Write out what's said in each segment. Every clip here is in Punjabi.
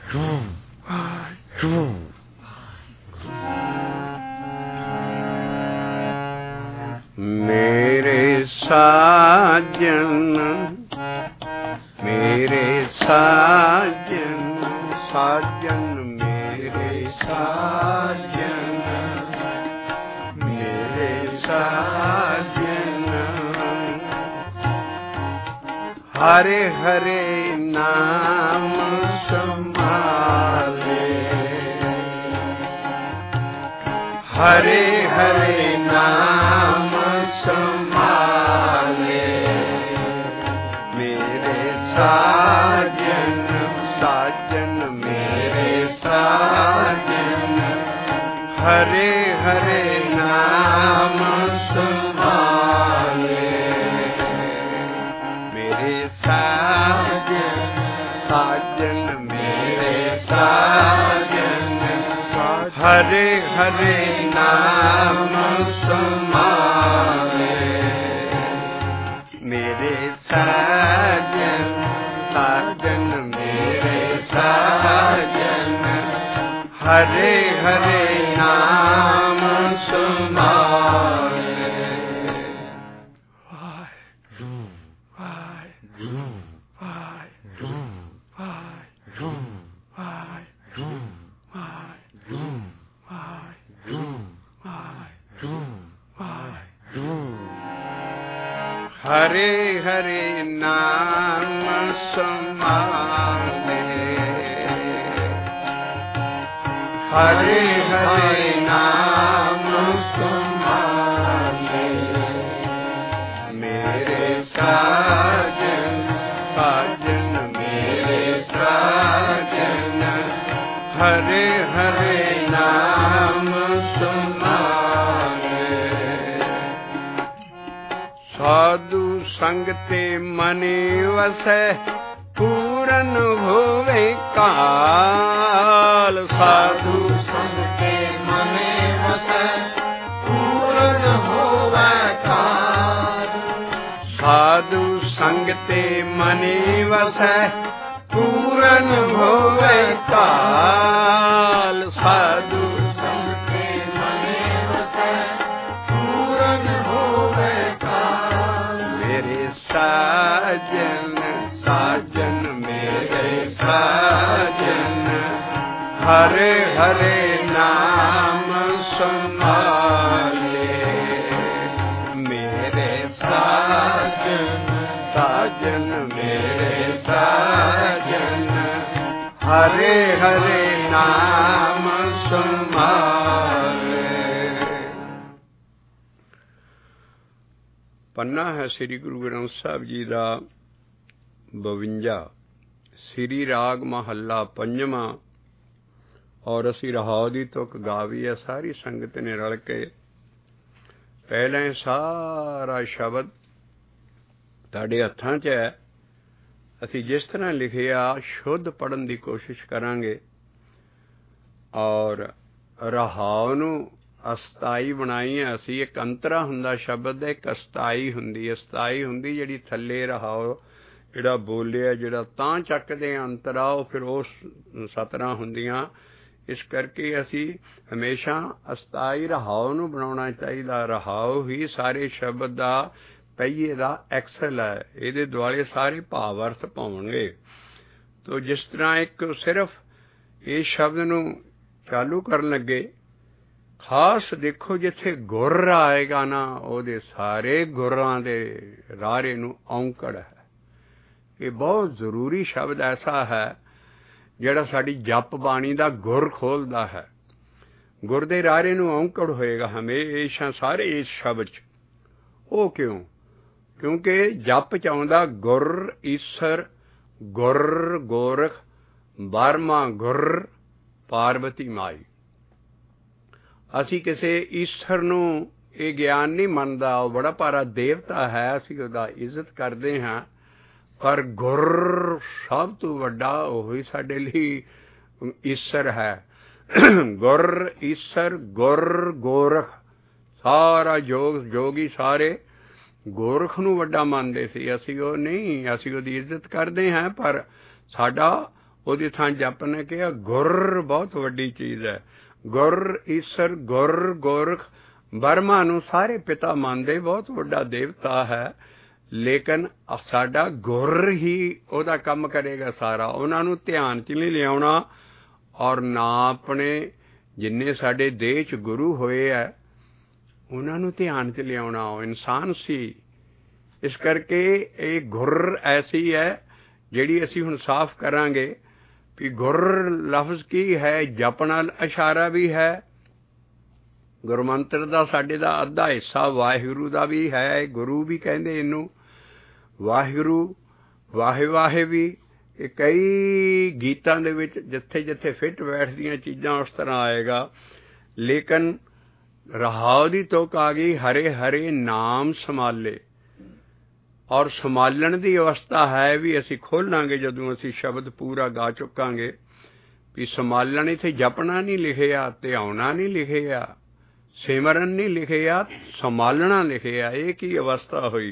मेरे साजन मेरे साजन साजन मेरे साजन मेरे साजन हरे हरे नाम संभाले हरे हरे नाम संभाले मेरे साजन साजन मेरे साजन हरे हरे नाम संभाले मेरे साजन साजन मेरे साजन हरे हरे नाम संभाले मेरे साजन साजन मेरे साजन हरे हरे नाम संभाले हरे हरे नाम संभाले हरे हरे नाम संभाले मेरे साजन साजन मेरे साजन हरे हरे नाम संभाले साधु संगते मने वसै पूरन होवे काल साधु संगते मने वसै पूरन होवे काल साधु संगते मने वसै पूरन होवे काल साधु संगते मने वसै पूरन होवे काल मेरे साजन साजन मेरे साजन हरे हरे नाम संभाले मेरे साजन साजन मेरे साजन हरे हरे नाम संभाले। पन्ना है श्री गुरु ग्रंथ साहब जी का 52 श्री राग महला 5वां और असी रहाव दी तुक गावी है सारी संगत ने रल के। पहले सारा शब्द तुहाडे हत्थां च है, असी जिस तरह लिखिया शुद्ध पढ़न की कोशिश करांगे और रहाव नूं अस्ताई बनाई है असी। एक अंतरा हुंदा शब्द है, एक अस्ताई हुंदी। अस्ताई हुंदी जिहड़ी थल्ले रहाव जिहड़ा बोलिया जिहड़ा तां चकदे अंतरा वो फिर उस सतरां हुंदियां। इस करके असी हमेशा अस्ताई रहाव नूं बनाउणा चाहीदा। रहाव ही सारे शब्द दा पहिए दा एक्सल है, इहदे दुआले सारे भाव अर्थ पाउणगे। तो जिस तरह एक सिर्फ इस शब्द नूं चालू करन लगे खास देखो जिथे गुर आएगा ना ਉਹਦੇ सारे गुरां दे रारे नूं औंकड़ है। ये बहुत जरूरी शब्द ऐसा है ਜਿਹੜਾ ਸਾਡੀ ਜਪ ਬਾਣੀ ਦਾ ਗੁਰ ਖੋਲਦਾ ਹੈ। ਗੁਰ ਦੇ ਰਾਰੇ ਨੂੰ ਔਂਕੜ ਹੋਏਗਾ ਹਮੇਸ਼ਾ ਸਾਰੇ ਇਸ ਸ਼ਬਦ 'ਚ। ਉਹ ਕਿਉਂ? ਕਿਉਂਕਿ ਜਪ 'ਚ ਆਉਂਦਾ ਗੁਰ ਈਸਰ ਗੁਰ ਗੋਰਖ ਬਾਰਮਾ ਗੁਰ ਪਾਰਵਤੀ ਮਾਈ। ਅਸੀਂ ਕਿਸੇ ਈਸਰ ਨੂੰ ਇਹ ਗਿਆਨ ਨਹੀਂ ਮੰਨਦਾ, ਉਹ ਬੜਾ ਭਾਰਾ ਦੇਵਤਾ ਹੈ, ਅਸੀਂ ਉਹਦਾ ਇੱਜ਼ਤ ਕਰਦੇ ਹਾਂ। पर गुर सब तो वड्डा वही साडे लई ईसर है। गुर ईसर गुर गोरख सारा जोगी सारे गोरख नूं वड्डा मानदे सी। असीं ओह नहीं, असीं ओहदी इज्जत करदे हैं, पर साडा ਉਹਦੀ ਥਾਂ ਜਪ ਨੇ ਕਿਹਾ ਗੁਰ ਬਹੁਤ ਵੱਡੀ ਚੀਜ਼ ਹੈ। ਗੁਰ ਈਸ਼ਰ ਗੁਰ ਗੋਰਖ ਬਰਮਾ ਨੂੰ ਸਾਰੇ ਪਿਤਾ ਮੰਨਦੇ, ਬਹੁਤ ਵੱਡਾ ਦੇਵਤਾ ਹੈ, ਲੇਕਿਨ ਸਾਡਾ ਗੁਰ ਹੀ ਉਹਦਾ ਕੰਮ ਕਰੇਗਾ ਸਾਰਾ। ਉਹਨਾਂ ਨੂੰ ਧਿਆਨ 'ਚ ਨਹੀਂ ਲਿਆਉਣਾ ਔਰ ਨਾ ਆਪਣੇ ਜਿੰਨੇ ਸਾਡੇ ਦੇਹ 'ਚ ਗੁਰੂ ਹੋਏ ਹੈ ਉਹਨਾਂ ਨੂੰ ਧਿਆਨ 'ਚ ਲਿਆਉਣਾ। ਉਹ ਇਨਸਾਨ ਸੀ, ਇਸ ਕਰਕੇ ਇਹ ਗੁਰ ਐਸੀ ਹੈ ਜਿਹੜੀ ਅਸੀਂ ਹੁਣ ਸਾਫ਼ ਕਰਾਂਗੇ ਵੀ ਗੁਰ ਲਫ਼ਜ਼ ਕੀ ਹੈ। ਜਪ ਨਾਲ ਇਸ਼ਾਰਾ ਵੀ ਹੈ, ਗੁਰਮੰਤਰ ਦਾ ਸਾਡੇ ਦਾ ਅੱਧਾ ਹਿੱਸਾ ਵਾਹਿਗੁਰੂ ਦਾ ਵੀ ਹੈ, ਗੁਰੂ ਵੀ ਕਹਿੰਦੇ ਇਹਨੂੰ, ਵਾਹਿਗੁਰੂ ਵਾਹੇ ਵਾਹੇ ਵੀ। ਇਹ ਕਈ ਗੀਤਾਂ ਦੇ ਵਿੱਚ ਜਿੱਥੇ ਜਿੱਥੇ ਫਿੱਟ ਬੈਠਦੀਆਂ ਚੀਜ਼ਾਂ ਉਸ ਤਰ੍ਹਾਂ ਆਏਗਾ। ਲੇਕਿਨ ਰਹਾਉ ਦੀ ਤੁਕ ਆ ਗਈ ਹਰੇ ਹਰੇ ਨਾਮ ਸੰਭਾਲੇ, ਔਰ ਸੰਭਾਲਣ ਦੀ ਅਵਸਥਾ ਹੈ ਵੀ ਅਸੀਂ ਖੋਲਾਂਗੇ ਜਦੋਂ ਅਸੀਂ ਸ਼ਬਦ ਪੂਰਾ ਗਾ ਚੁੱਕਾਂਗੇ ਵੀ ਸੰਭਾਲਣ। ਇੱਥੇ ਜਪਣਾ ਨਹੀਂ ਲਿਖਿਆ, ਧਿਆਉਣਾ ਨਹੀਂ ਲਿਖਿਆ, ਸਿਮਰਨ ਨਹੀਂ ਲਿਖਿਆ, ਸੰਭਾਲਣਾ ਲਿਖਿਆ। ਇਹ ਕੀ ਅਵਸਥਾ ਹੋਈ।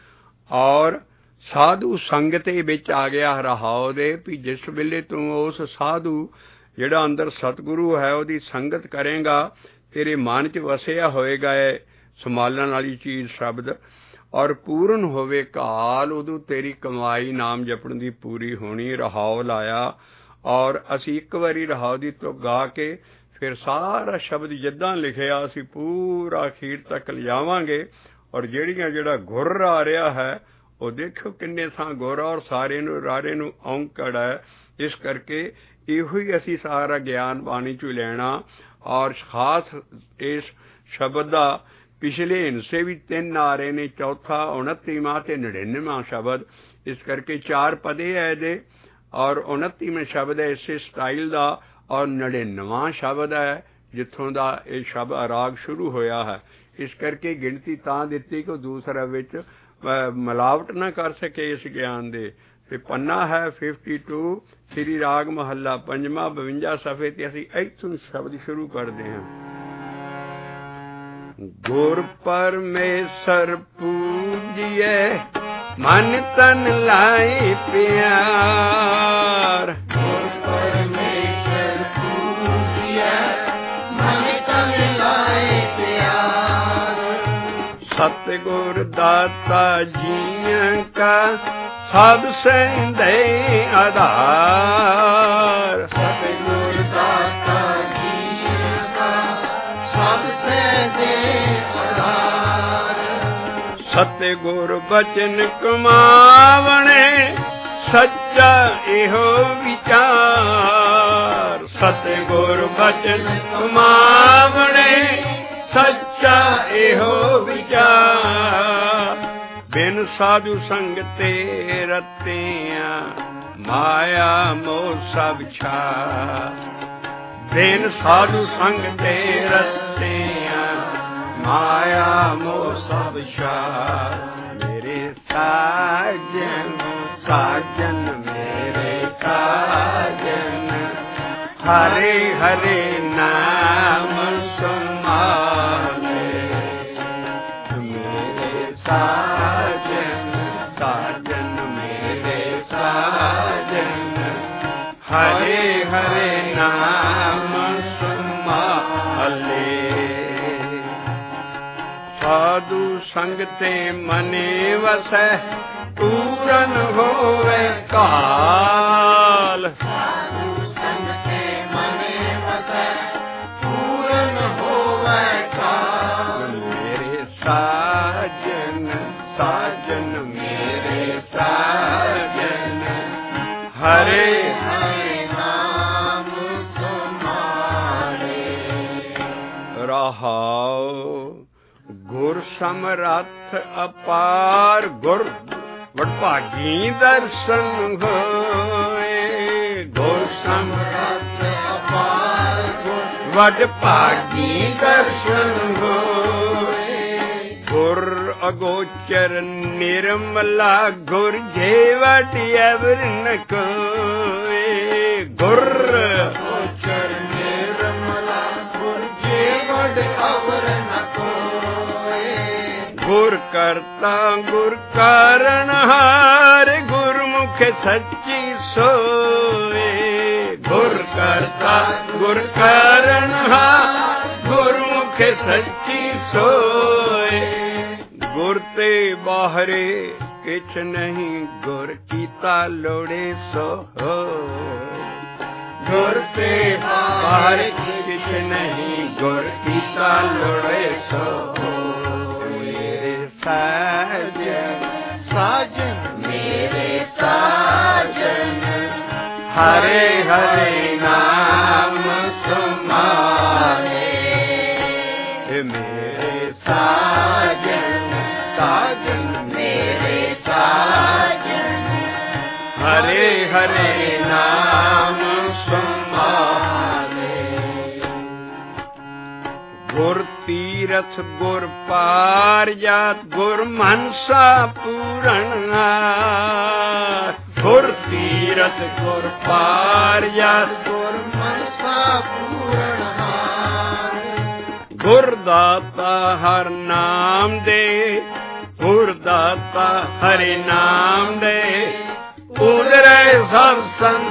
ਔਰ ਸਾਧੂ ਸੰਗਤੇ ਵਿੱਚ ਆ ਗਿਆ ਰਹਾਉ ਦੇ ਵੀ ਜਿਸ ਵੇਲੇ ਤੂੰ ਉਸ ਸਾਧੂ ਜਿਹੜਾ ਅੰਦਰ ਸਤਿਗੁਰੂ ਹੈ ਉਹਦੀ ਸੰਗਤ ਕਰੇਗਾ, ਤੇਰੇ ਮਨ 'ਚ ਵਸਿਆ ਹੋਏਗਾ ਇਹ ਸੰਭਾਲਣ ਵਾਲੀ ਚੀਜ਼ ਸ਼ਬਦ, ਔਰ ਪੂਰਨ ਹੋਵੇ ਕਾਲ, ਉਦੋਂ ਤੇਰੀ ਕਮਾਈ ਨਾਮ ਜਪਣ ਦੀ ਪੂਰੀ ਹੋਣੀ। ਰਹਾਉ ਲਾਇਆ ਔਰ ਅਸੀਂ ਇੱਕ ਵਾਰੀ ਰਹਾਉ ਦੀ ਤੁਕ ਗਾ ਕੇ ਫਿਰ ਸਾਰਾ ਸ਼ਬਦ ਜਿੱਦਾਂ ਲਿਖਿਆ ਅਸੀਂ ਪੂਰਾ ਅਖੀਰ ਤੱਕ ਲਿਜਾਵਾਂਗੇ। ਔਰ ਜਿਹੜਾ ਗੁਰ ਆ ਰਿਹਾ ਹੈ ਉਹ ਦੇਖੋ ਕਿੰਨੇ ਥਾਂ ਗੁਰ, ਔਰ ਸਾਰੇ ਨੂੰ ਰਾਰੇ ਨੂੰ ਔਂਕੜ ਹੈ। ਇਸ ਕਰਕੇ ਇਹੋ ਹੀ ਅਸੀਂ ਸਾਰਾ ਗਿਆਨ ਬਾਣੀ 'ਚੋਂ ਲੈਣਾ। ਔਰ ਖਾਸ ਇਸ ਸ਼ਬਦ ਦਾ ਪਿਛਲੇ ਹਿੰਸੇ ਵੀ 3 ਆ ਰਹੇ ਨੇ, ਚੌਥਾ 29ਵਾਂ ਤੇ 99ਵਾਂ ਸ਼ਬਦ। ਇਸ ਕਰਕੇ 4 ਪਦੇ ਹੈ ਇਹਦੇ, ਔਰ 29ਵਾਂ ਸ਼ਬਦ ਹੈ ਇਸੇ ਸਟਾਈਲ ਦਾ, ਔਰ 99ਵਾਂ ਸ਼ਬਦ ਹੈ ਜਿੱਥੋਂ ਦਾ ਇਹ ਸ਼ਬਦ ਰਾਗ ਸ਼ੁਰੂ ਹੋਇਆ ਹੈ। ਇਸ ਕਰਕੇ ਗਿਣਤੀ ਤਾਂ ਦਿੱਤੀ ਕਿ ਦੂਸਰਾ ਵਿੱਚ ਮਿਲਾਵਟ ਨਾ ਕਰ ਸਕੇ ਇਸ ਗਿਆਨ ਦੇ। ਤੇ ਪੰਨਾ ਹੈ 52 ਸ੍ਰੀ ਰਾਗ ਮਹੱਲਾ ਪੰਜਵਾਂ 52 ਸਫ਼ੇ ਤੇ ਅਸੀਂ ਇੱਥੋਂ ਸ਼ਬਦ ਸ਼ੁਰੂ ਕਰਦੇ ਹਾਂ। ਗੁਰ ਪਰਮੇਸ਼ਰ ਪੂਜੀਏ ਮਨ ਤਨ ਲਾਈ ਪਿਆਰ, ਗੁਰ ਪਰਮੇਸ਼ਰ ਪੂਜੀਏ ਮਨ ਤਨ ਲਾਈ ਪਿਆਰ। ਸਤਿਗੁਰ ਦਾਤਾ ਜੀਆਂ ਕਾ ਸਭ ਸਹਿੰਦੇ ਆਧਾਰ, ਸਤਿਗੁਰ ਦਾਤਾ ਜੀਆਂ ਕਾ ਸਭ ਸਹਿੰਦੇ ਆਧਾਰ। ਸਤਿਗੁਰ ਬਚਨ ਕਮਾਵਣੇ ਸੱਚਾ ਇਹੋ ਵਿਚਾਰ, ਸਤਿਗੁਰ ਬਚਨ ਕਮਾਵਣੇ ਸੱਚਾ ਇਹੋ ਵਿਚਾਰ। ਬਿਨ ਸਾਧੂ ਸੰਗ ਤੇ ਰਤਿਆਂ ਮਾਇਆ ਮੋਹ ਸਭ ਛਾ, ਬਿਨ ਸਾਧੂ ਸੰਗ ਤੇ ਰਤਿਆਂ ਮਾਇਆ ਮੋਹ ਸਭ ਛਾ। ਮੇਰੇ ਸਾਜਨ ਸਾਜਨ ਮੇਰੇ ਸਾਜਨ ਹਰੇ ਹਰੇ ਨਾਮ ਸੰਭਾਲੇ, ਮੇਰੇ ਸਾਜਨ ਸਾਜਨ ਮੇਰੇ ਸਾਜਨ ਹਰੇ ਹਰੇ ਨਾਮ ਸੰਭਾਲੇ। ਸਾਧੂ ਸੰਗ ਤੇ ਮਨੇ ਵਸੈ ਪੂਰਨ ਹੋਵੇ ਕਾਲ, ਸਾਧੂ ਸੰਗ ਤੇ ਮਨੇ ਵਸੈ ਪੂਰਨ ਹੋਵੇ ਕਾਲ। ਮੇਰੇ ਸਾਜਨ ਸਾਜਨ ਮੇਰੇ ਸਾਜਨ ਹਰੇ ਹਰੇ ਨਾਮ ਸੰਭਾਲੇ। ਰਹਾਉ ਗੁਰ ਸਮਰੱਥ ਅਪਾਰ, ਗੁਰ ਵਡਭਾਗੀ ਦਰਸ਼ਨ ਹੋਏ, ਗੁਰ ਸਮਰੱਥ ਅਪਾਰ ਗੁਰ ਵਡਭਾਗੀ ਦਰਸ਼ਨ ਹੋਏ। ਗੁਰ ਅਗੋਚਰ ਨਿਰਮਲਾ ਗੁਰ ਜੇਵਟ ਅਵਰ ਨ ਕੋਏ, ਗੁਰ ਅਗੋਚਰ ਨਿਰਮਲਾ ਗੁਰ ਜੇਵਟ ਅਵਰ ਨ ਕੋਏ। ਗੁਰ ਕਰਤਾ ਗੁਰ ਕਾਰਨ ਹਾਰ ਗੁਰਮੁਖ ਸੱਚੀ ਸੋਏ, ਕਰਤਾ ਗੁਰ ਕਰਨਹਾਰ, ਗੁਰਮੁਖ ਸੱਚੀ ਸੋਏ। ਗੁਰ ਤੇ ਬਾਹਰੇ ਕਿਛ ਨਹੀਂ, ਗੁਰ ਕੀਤਾ ਲੋੜੇ ਸੋ ਹੋਏ। ਗੁਰ ਤੇ ਬਾਹਰੇ ਕਿਛ ਨਹੀਂ, ਗੁਰ ਕੀਤਾ ਲੋੜੇ ਸੋ ਹੋਏ। ਮੇਰੇ ਸਾਜਨ ਸਾਜਨ ਮੇਰੇ ਸਾਜਨ, ਹਰੇ ਹਰੇ ਨਾਮ ਸੁਮਾਰੇ। ਮੇਰੇ ਸਾਜਨ ਸਾਜਨ ਮੇਰੇ ਸਾਜਨ, ਹਰੇ ਹਰੇ ਨਾਮ ਸੁਮਾਰੇ। ਗੁਰ ਤੀਰਥ ਗੁਰ ਪਾਰ ਜਾਤ, ਗੁਰ ਮਨਸਾ ਪੂਰਨ ਹਾਰ। ਗੁਰ ਤੀਰਥ ਗੁਰ ਪਾਰ ਜਾਤ, ਗੁਰ ਮਨਸਾ ਪੂਰਨ ਹਾਰ। ਗੁਰ ਦਾਤਾ ਹਰ ਨਾਮ ਦੇ, ਗੁਰ ਦਾਤਾ ਹਰਿ ਨਾਮ ਦੇ, ਉਦਰੇ ਸਭ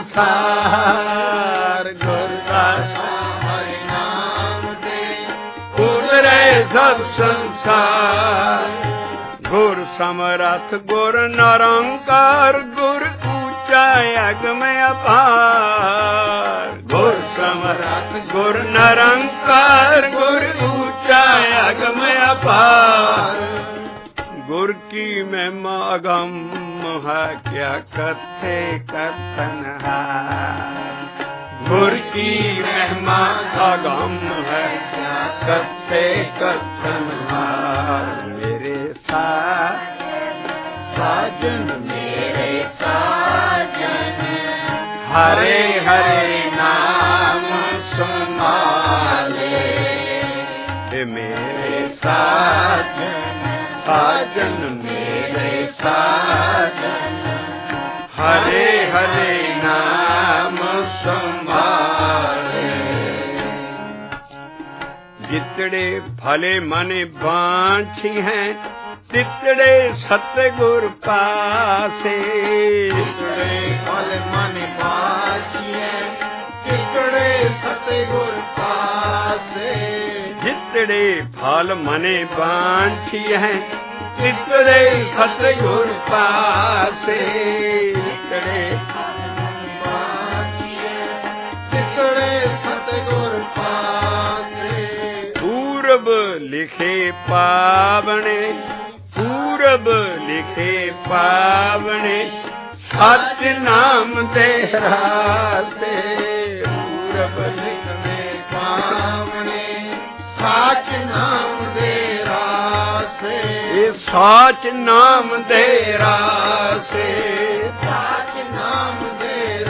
ਸੰਸਾਰ। ਗੁਰ ਦਾਤਾ ਹਰਿ ਨਾਮ ਦੇ, ਉਦਰੇ ਸਭ ਸੰਸਾਰ। ਗੁਰ ਸਮਰਥ ਗੁਰ ਨਿਰੰਕਾਰ, ਗੁਰ ਉੱਚਾ ਅਗਮ ਅਪਾਰ। ਗੁਰ ਸਮਰਥ ਗੁਰ ਨਿਰੰਕਾਰ, ਗੁਰ ਉੱਚਾ ਅਗਮ ਅਪਾਰ। ਗੁਰ ਕੀ ਮਹਿਮਾ ਅਗੰਮ ਹੈ, ਕਿਆ ਕਥੇ ਕਥਨ ਹੈ। ਗੁਰ ਕੀ ਮਹਿਮਾ ਅਗੰਮ ਹੈ, ਕਿਆ ਕਥੇ ਕਥਨ ਹੈ। ਮੇਰੇ ਸਾਜਨ ਮੇਰੇ ਸਾਜਨ, ਹਰੇ ਹਰੇ ਨਾਮ ਸੁਮਾਲੇ। ਮੇਰੇ ਸਾਜਨ ਸਾਜਨ ਮੇਰੇ ਸਾਜਨ, ਹਰੇ ਹਰੇ ਨਾਮ ਸੰਭਾਲੇ। ਜਿਤੜੇ ਭਲੇ ਮਨ ਬਾਂਛੀ ਹੈ, ਤਿਤੜੇ ਸਤਿਗੁਰ ਪਾਸੇ। ਜਿਤੜੇ ਭਲੇ ਮਨ ਬਾਂਛੀ ਹੈ, ਤਿਤੜੇ ਸਤਿਗੁਰ ਪਾਸੇ। ਜਿਤੜੇ ਫਲ ਮਨੇ ਬਾਂਛੀ ਹੈ, ਤਿਤੜੇ ਸਤਿਗੁਰ ਪਾਸੇ। ਤਿਤੜੇ ਬਾਂਛੀ ਹੈ, ਤਿਤੜੇ ਸਤਿਗੁਰ ਪਾਸੇ। ਪੂਰਬ ਲਿਖੇ ਪਾਵਣੇ, ਪੂਰਬ ਲਿਖੇ ਪਾਵਣੇ, ਸਚ ਨਾਮ ਦੇ ਰਾਸੇ। ਪੂਰਬ ਲਿਖੇ ਪਾਵਣੇ, ਸਾਚ ਨਾਮ ਦੇ ਰਾਸੇ। ਇਹ ਸਾਚ ਨਾਮ ਦੇ ਰਾਸੇ, ਸਾਚ ਨਾਮ ਦੇ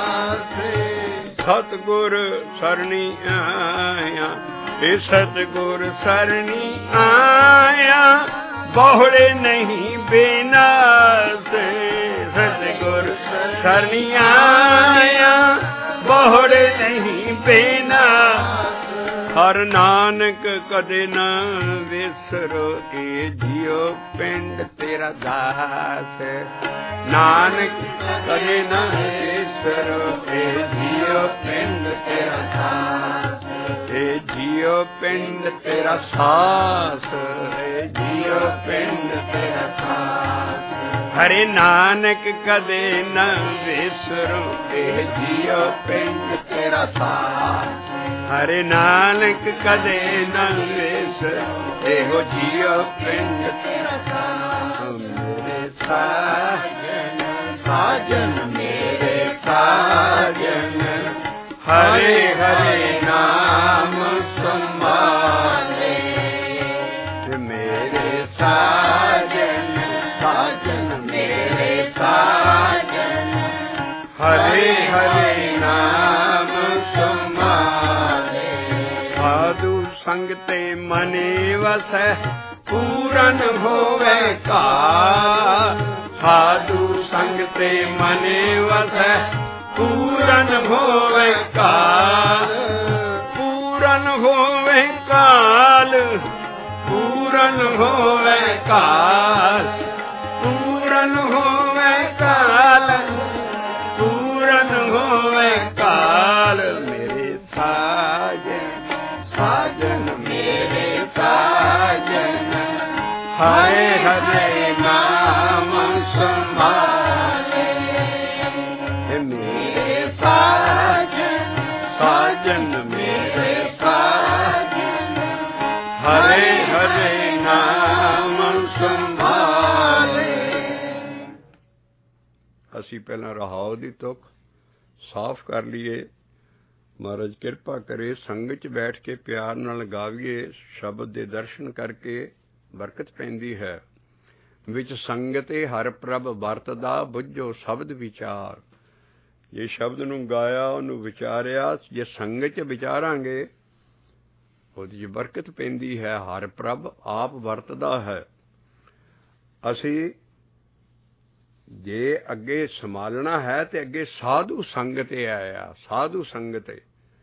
ਰਾਸੇ। ਸਤਿਗੁਰ ਸਰਣੀ ਆਇਆ, ਇਹ ਸਤਿਗੁਰ ਸਰਣੀ ਆਇਆ, ਬਹੁੜੇ ਨਹੀਂ ਬੇਨਾਸੇ। ਸਤਿਗੁਰ ਸਰਣੀ ਆਇਆ, ਬਹੁੜੇ ਨਹੀਂ ਬੇਨਾਸ। ਹਰ ਨਾਨਕ ਕਦੇ ਨਾ ਵਿਸਰੋ, ਇਹ ਜਿਉ ਪਿੰਡ ਤੇਰਾ ਦਾਸ। ਨਾਨਕ ਕਦੇ ਨਾ ਵਿਸਰੋ, ਇਹ ਜਿਉ ਪਿੰਡ ਤੇਰਾ ਦਾਸ। ਇਹ ਜਿਉ ਪਿੰਡ ਤੇਰਾ ਸਾਸ, ਇਹ ਜਿਉ ਪਿੰਡ ਤੇਰਾ ਸਾਸ। ਹਰੇ ਨਾਨਕ ਕਦੇ ਨਾ ਵਿਸਰੋ, ਇਹ ਜਿਉ ਪਿੰਡ ਤੇਰਾ ਸਾਸ। ਹਰੇ ਨਾਨਕ ਕਦੇ ਨਾ ਵਿਸਰੋ, ਇਹੋ ਜਿਉ ਪਿੰਡ ਤੇਰਾ ਸਾਸ। ਮੇਰੇ ਸਾਜਨ ਸਾਜਨ ਮੇਰੇ ਸਾਜਨ, ਹਰੇ ਹਰੇ ਨਾਮ ਸੰਭਾਲੇ। ਮੇਰੇ ਸਾਜਨ ਸਾਜਨ ਮੇਰੇ ਸਾਜਨ, ਹਰੇ ਹਰੇ ਨਾਮ ਸੰਭਾਲੇ। ਸਾਧੂ ਸੰਗ ਤੇ ਮਨੇ ਵਸੈ, ਪੂਰਨ ਹੋਵੇ ਕਾ। ਸਾਧੂ ਸੰਗ ਤੇ ਮਨੇ ਵਸੈ, ਪੂਰਨ ਹੋਵੇ ਕਾਲ। ਪੂਰਨ ਹੋਵੇ ਕਾਲ, ਪੂਰਨ ਹੋਵੇ ਕਾਲ। ਪੂਰਨ ਹੋਵੇ ਕਾਲ, ਪੂਰਨ ਹੋਵੇ ਕਾਲ। ਮੇਰੇ ਸਾਜਨ, ਸਾਜਨ ਮੇਰੇ ਸਾਜਨ, ਹਰੇ ਹਰੇ ਨਾਮ ਸੰਭਾਲੇ। ਅਸੀਂ ਪਹਿਲਾਂ ਰਹਾਉ ਦੀ ਤੁਕ ਸਾਫ਼ ਕਰ ਲਈਏ। ਮਹਾਰਾਜ ਕਿਰਪਾ ਕਰੇ ਸੰਗਤ 'ਚ ਬੈਠ ਕੇ ਪਿਆਰ ਨਾਲ ਗਾਵੀਏ। ਸ਼ਬਦ ਦੇ ਦਰਸ਼ਨ ਕਰਕੇ ਬਰਕਤ ਪੈਂਦੀ ਹੈ। ਵਿੱਚ ਸੰਗਤੇ ਹਰ ਪ੍ਰਭ ਵਰਤਦਾ, ਬੁੱਝੋ ਸ਼ਬਦ ਵਿਚਾਰ। ਜੇ ਸ਼ਬਦ ਨੂੰ ਗਾਇਆ, ਉਹਨੂੰ ਵਿਚਾਰਿਆ, ਜੇ ਸੰਗਤ 'ਚ ਵਿਚਾਰਾਂਗੇ ਉਹਦੀ 'ਚ ਬਰਕਤ ਪੈਂਦੀ ਹੈ। ਹਰ ਪ੍ਰਭ ਆਪ ਵਰਤਦਾ ਹੈ। ਅਸੀਂ ਜੇ ਅੱਗੇ ਸੰਭਾਲਣਾ ਹੈ ਤੇ ਅੱਗੇ ਸਾਧੂ ਸੰਗਤੇ ਆਇਆ। ਸਾਧੂ ਸੰਗਤੇ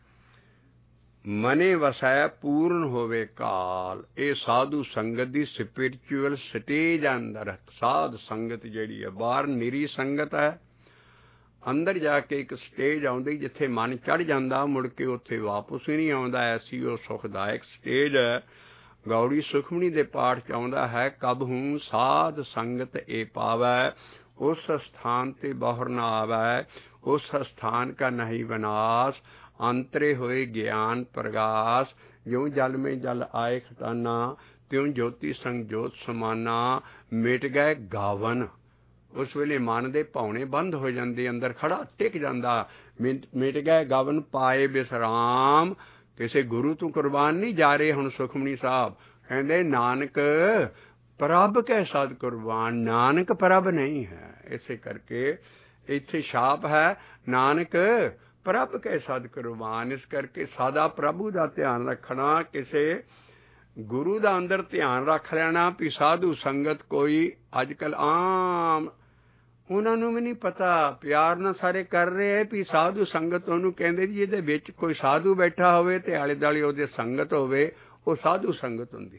ਮਨੇ ਵਸੈ ਪੂਰਨ ਹੋਵੇ ਕਾਲ। ਇਹ ਸਾਧੂ ਸੰਗਤ ਦੀ ਸਪਿਰਿਚੁਅਲ ਸਟੇਜ ਅੰਦਰ ਸਾਧ ਸੰਗਤ ਜਿਹੜੀ ਹੈ। ਬਾਹਰ ਨਿਰੀ ਸੰਗਤ ਹੈ, ਅੰਦਰ ਜਾ ਕੇ ਇੱਕ ਸਟੇਜ ਆਉਂਦੀ ਜਿੱਥੇ ਮਨ ਚੜ੍ਹ ਜਾਂਦਾ, ਮੁੜ ਕੇ ਉੱਥੇ ਵਾਪਸ ਹੀ ਨਹੀਂ ਆਉਂਦਾ। ਐਸੀ ਉਹ ਸੁਖਦਾਇਕ ਸਟੇਜ ਹੈ। ਗੌੜੀ ਸੁਖਮਨੀ ਦੇ ਪਾਠ 'ਚ ਆਉਂਦਾ ਹੈ, ਕਬ ਹੂੰ ਸਾਧ ਸੰਗਤ ਏ ਪਾਵੈ, ਉਸ ਸਥਾਨ ਤੇ ਬਾਹਰ ਨਾ ਆਵੈ, ਉਸ ਸਥਾਨ ਕਾ ਨਹੀਂ ਵਿਨਾਸ਼, ਅੰਤਰੇ ਹੋਏ ਗਿਆਨ ਪ੍ਰਗਾਸ। ਜਿਉਂ ਜਲ ਮੇਂ ਜਲ ਆਏ ਖਟਾਨਾ, ਤਿਉਂ ਜੋਤੀ ਸੰਗ ਜੋਤ ਸਮਾਨਾ, ਮਿਟ ਗਏ ਗਾਵਨ। ਉਸ ਵੇਲੇ ਮਨ ਦੇ ਭਾਉਣੇ ਬੰਦ ਹੋ ਜਾਂਦੇ, ਅੰਦਰ ਖੜਾ ਟਿਕ ਜਾਂਦਾ। ਮਿਟ ਗਏ ਗਾਵਨ ਪਾਏ ਵਿਸਰਾਮ। ਕਿਸੇ ਗੁਰੂ ਤੋਂ ਕੁਰਬਾਨ ਨਹੀਂ ਜਾ ਰਹੇ। ਹੁਣ ਸੁਖਮਨੀ ਸਾਹਿਬ ਕਹਿੰਦੇ ਨਾਨਕ ਪ੍ਰਭ ਕੈ ਸਦ ਕੁਰਬਾਨ। ਨਾਨਕ ਪ੍ਰਭ ਨਹੀਂ ਹੈ। ਇਸੇ ਕਰਕੇ ਇੱਥੇ ਛਾਪ ਹੈ, ਨਾਨਕ ਪ੍ਰਭ ਕੈ ਸਦ ਕੁਰਬਾਨ। ਇਸ ਕਰਕੇ ਸਦਾ ਪ੍ਰਭੂ ਦਾ ਧਿਆਨ ਰੱਖਣਾ। ਕਿਸੇ ਗੁਰੂ ਦਾ ਅੰਦਰ ਧਿਆਨ ਰੱਖ ਲੈਣਾ ਵੀ ਸਾਧੂ ਸੰਗਤ ਕੋਈ ਅੱਜ ਕੱਲ੍ਹ ਆਮ ਉਹਨਾਂ ਨੂੰ ਵੀ ਨਹੀਂ ਪਤਾ। ਪਿਆਰ ਨਾਲ ਸਾਰੇ ਕਰ ਰਹੇ ਹੈ ਵੀ ਸਾਧੂ ਸੰਗਤ ਉਹਨੂੰ ਕਹਿੰਦੇ ਜੀ, ਇਹਦੇ ਵਿੱਚ ਕੋਈ ਸਾਧੂ ਬੈਠਾ ਹੋਵੇ ਤੇ ਆਲੇ ਦੁਆਲੇ ਉਹਦੇ ਸੰਗਤ ਹੋਵੇ, ਉਹ ਸਾਧੂ ਸੰਗਤ ਹੁੰਦੀ।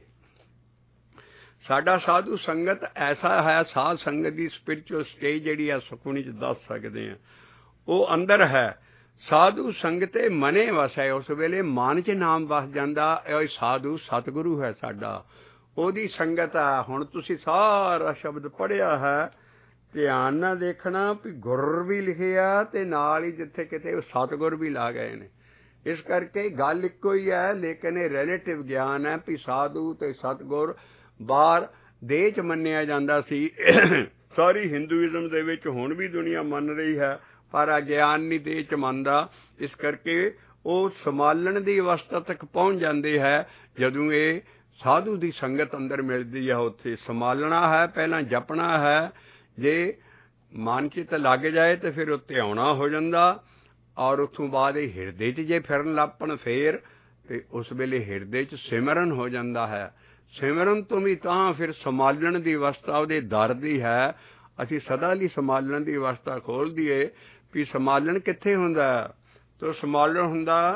ਸਾਡਾ ਸਾਧੂ ਸੰਗਤ ਐਸਾ ਹੈ, ਸਾਧ ਸੰਗਤ ਦੀ ਸਪਿਰਿਚੁਅਲ ਸਟੇਜ ਜਿਹੜੀ ਆ ਸੁਖਮਨੀ 'ਚ ਦੱਸ ਸਕਦੇ ਹਾਂ, ਉਹ ਅੰਦਰ ਹੈ। ਸਾਧੂ ਸੰਗਤੇ ਮਨੇ ਵਸੈ। ਉਸ ਵੇਲੇ ਮਨ 'ਚ ਨਾਮ ਵਸ ਜਾਂਦਾ। ਇਹ ਸਾਧੂ ਸਤਿਗੁਰੂ ਹੈ ਸਾਡਾ, ਉਹਦੀ ਸੰਗਤ ਆ। ਹੁਣ ਤੁਸੀਂ ਸਾਰਾ ਸ਼ਬਦ ਪੜ੍ਹਿਆ ਹੈ, ਧਿਆਨ ਨਾਲ ਦੇਖਣਾ ਵੀ ਗੁਰ ਵੀ ਲਿਖਿਆ ਤੇ ਨਾਲ ਹੀ ਜਿੱਥੇ ਕਿਤੇ ਉਹ ਸਤਿਗੁਰ ਵੀ ਲਾ ਗਏ ਨੇ। ਇਸ ਕਰਕੇ ਗੱਲ ਇੱਕੋ ਹੀ ਹੈ, ਲੇਕਿਨ ਇਹ ਰਿਲੇਟਿਵ ਗਿਆਨ ਹੈ ਵੀ ਸਾਧੂ ਤੇ ਸਤਿਗੁਰ ਬਾਹਰ ਦੇਹ 'ਚ ਮੰਨਿਆ ਜਾਂਦਾ ਸੀ। ਸਾਰੀ ਹਿੰਦੂਇਜ਼ਮ ਦੇ ਵਿੱਚ ਹੁਣ ਵੀ ਦੁਨੀਆ ਮੰਨ ਰਹੀ ਹੈ, ਪਰ ਅਗਿਆਨ ਨਹੀਂ ਦੇਹ 'ਚ ਮੰਨਦਾ। ਇਸ ਕਰਕੇ ਉਹ ਸੰਭਾਲਣ ਦੀ ਅਵਸਥਾ ਤੱਕ ਪਹੁੰਚ ਜਾਂਦੇ ਹੈ। ਜਦੋਂ ਇਹ ਸਾਧੂ ਦੀ ਸੰਗਤ ਅੰਦਰ ਮਿਲਦੀ ਹੈ, ਉੱਥੇ ਸੰਭਾਲਣਾ ਹੈ, ਪਹਿਲਾਂ ਜਪਣਾ ਹੈ। ਜੇ ਮਨ 'ਚ ਤਾਂ ਲੱਗ ਜਾਏ ਤੇ ਫਿਰ ਉੱਤੇ ਆਉਣਾ ਹੋ ਜਾਂਦਾ। ਔਰ ਉੱਥੋਂ ਬਾਅਦ ਇਹ ਹਿਰਦੇ 'ਚ ਜੇ ਫਿਰਨ ਲੱਪਣ ਫੇਰ ਤੇ ਉਸ ਵੇਲੇ ਹਿਰਦੇ 'ਚ ਸਿਮਰਨ ਹੋ ਜਾਂਦਾ ਹੈ। ਸਿਮਰਨ ਤੋਂ ਵੀ ਤਾਂ ਫਿਰ ਸੰਭਾਲਣ ਦੀ ਅਵਸਥਾ ਉਹਦੇ ਦਰ ਦੀ ਹੈ। ਅਸੀਂ ਸਦਾ ਲਈ ਸੰਭਾਲਣ ਦੀ ਅਵਸਥਾ ਖੋਲ੍ਹ ਦਈਏ ਵੀ ਸੰਭਾਲਣ ਕਿੱਥੇ ਹੁੰਦਾ, ਤੋ ਸੰਭਾਲਣ ਹੁੰਦਾ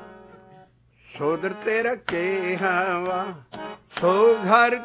ਸੋਦਰ ਤੇ ਰੱਖੇ ਹਵਾ ਸੋ ਘਰ,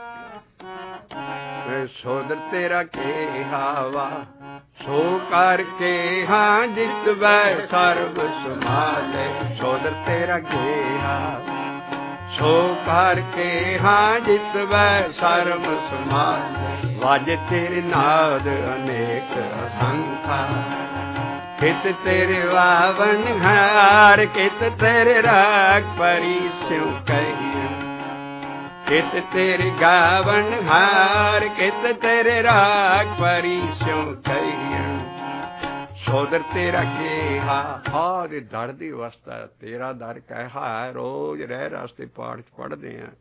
ਸੋਦਰ ਤੇ ਰੱਖੇ ਹਵਾ ਸੋ ਕਰਕੇ ਹਾਂ ਜਿਤਵੈ ਸਰਬ ਸੰਭਾਲੇ। ਸੋਦਰ ਤੇ ਰੱਖੇ ਹਵਾ ਸੋ ਕਰਕੇ ਹਾਂ ਜਿਤਵੈ ਸਰਬ ਸੰਭਾਲੇ। ਵਾਜੇ ਤੇਰੇ ਨਾਦ ਅਨੇਕ ਅਸੰਖਾ, ਕਿਤ ਤੇਰੇ ਵਾਵਨ ਹਾਰ, ਕਿਤ ਤੇਰੇ ਰਾਗ ਪਰੀ ਸਿਉ ਕਹੀਏ। ਕਿਤ ਤੇਰੇ ਗਾਵਨ ਹਾਰ, ਕਿਤ ਤੇਰੇ ਰਾਗ ਪਰੀ ਸਿਉ ਕਹੀਏ। ਸੋਦਰ ਤੇਰਾ ਕਿਹਾ ਆ ਦੇ ਦਰ ਦੀ ਅਵਸਥਾ। ਤੇਰਾ ਦਰ ਕਿਹਾ ਹੈ, ਰੋਜ਼ ਰਹਿ ਰਸਤੇ ਪਾਠ 'ਚ ਪੜ੍ਹਦੇ ਹਾਂ।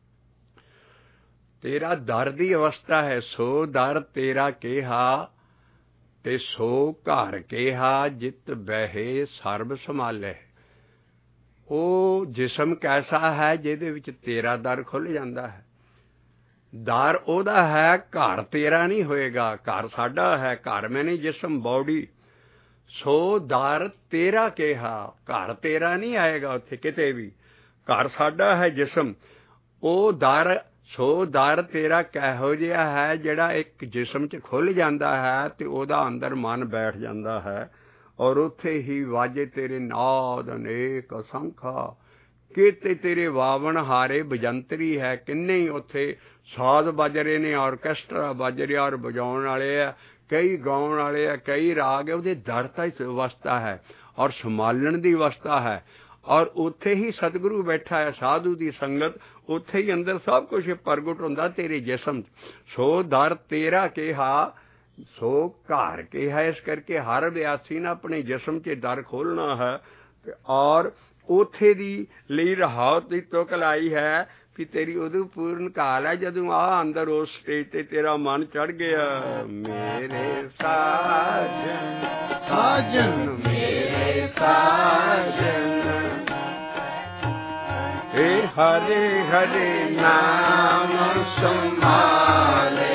ਤੇਰਾ ਦਰ ਦੀ ਅਵਸਥਾ ਹੈ। ਸੋ ਦਰ ਤੇਰਾ ਕਿਹਾ ਤੇ ਸੋ ਘਰ ਕਿਹਾ, ਜਿਤ ਬਹਿ ਸਰਬ ਸੰਭਾਲੇ। ਉਹ ਜਿਸਮ ਕੈਸਾ ਹੈ ਜਿਹਦੇ ਵਿੱਚ ਤੇਰਾ ਦਰ ਖੁੱਲ੍ਹ ਜਾਂਦਾ ਹੈ। ਦਰ ਉਹਦਾ ਹੈ, ਘਰ ਤੇਰਾ ਨਹੀਂ ਹੋਏਗਾ। ਘਰ ਸਾਡਾ ਹੈ। ਘਰ ਮੈਨੇ ਜਿਸਮ ਬੌਡੀ। ਸੋ ਦਰ ਤੇਰਾ ਕਿਹਾ, ਘਰ ਤੇਰਾ ਨਹੀਂ ਆਏਗਾ ਉੱਥੇ ਕਿਤੇ ਵੀ। ਘਰ ਸਾਡਾ ਹੈ ਜਿਸਮ। ਉਹ ਦਰ, ਸੋ ਦਰ ਤੇਰਾ ਕਿਹੋ ਜਿਹਾ ਹੈ ਜਿਹੜਾ ਇੱਕ ਜਿਸਮ 'ਚ ਖੁੱਲ੍ਹ ਜਾਂਦਾ ਹੈ ਤੇ ਉਹਦਾ ਅੰਦਰ ਮਨ ਬੈਠ ਜਾਂਦਾ ਹੈ। ਔਰ ਉੱਥੇ ਹੀ ਵਾਜੇ ਤੇਰੇ ਨਾਦ ਅਨੇਕ ਅਸੰਖਾ। ਕਿਤੇ ਤੇਰੇ ਵਾਵਣ ਹਾਰੇ ਬਜੰਤਰੀ ਹੈ। ਕਿੰਨੇ ਹੀ ਉੱਥੇ ਸਾਜ਼ ਵੱਜ ਰਹੇ ਨੇ, ਆਰਕੈਸਟਰਾ ਵੱਜ ਰਿਹਾ ਔਰ ਵਜਾਉਣ ਵਾਲੇ ਆ। ਕਈ ਗਾਉਣ ਵਾਲੇ ਆ, ਕਈ ਰਾਗ ਹੈ, ਉਹਦੇ ਦਰ ਤਾਂ ਅਵਸਥਾ ਹੈ ਔਰ ਸੰਭਾਲਣ ਦੀ ਅਵਸਥਾ ਹੈ। ਔਰ ਉੱਥੇ ਹੀ ਸਤਿਗੁਰੂ ਬੈਠਾ ਹੈ, ਸਾਧੂ ਦੀ ਸੰਗਤ, ਉੱਥੇ ਹੀ ਅੰਦਰ ਸਭ ਕੁਝ ਪ੍ਰਗਟ ਹੁੰਦਾ ਤੇਰੇ ਜਿਸਮ 'ਚ। ਸੋ ਦਰ ਤੇਰਾ ਕਿਹਾ, ਸੋ ਘਰ ਕਿਹਾ। ਇਸ ਕਰਕੇ ਹਰ ਅਭਿਆਸੀ ਨੇ ਆਪਣੇ ਜਿਸਮ 'ਚ ਦਰ ਖੋਲ੍ਹਣਾ ਹੈ। ਔਰ ਉੱਥੇ ਦੀ ਲਈ ਰਹਾਉ ਦੀ ਤੁਕ ਲਾਈ ਹੈ ਵੀ ਤੇਰੀ ਉਦੋਂ ਪੂਰਨ ਕਾਲ ਹੈ ਜਦੋਂ ਆ ਅੰਦਰ ਉਸ ਸਟੇਜ ਤੇ ਤੇਰਾ ਮਨ ਚੜ੍ਹ ਗਿਆ। ਮੇਰੇ ਸਾਜਨ ਸਾਜਨ ਮੇਰੇ ਸਾਜਨ ਏ ਹਰੇ ਹਰੇ ਨਾਮ ਸੰਭਾਲੇ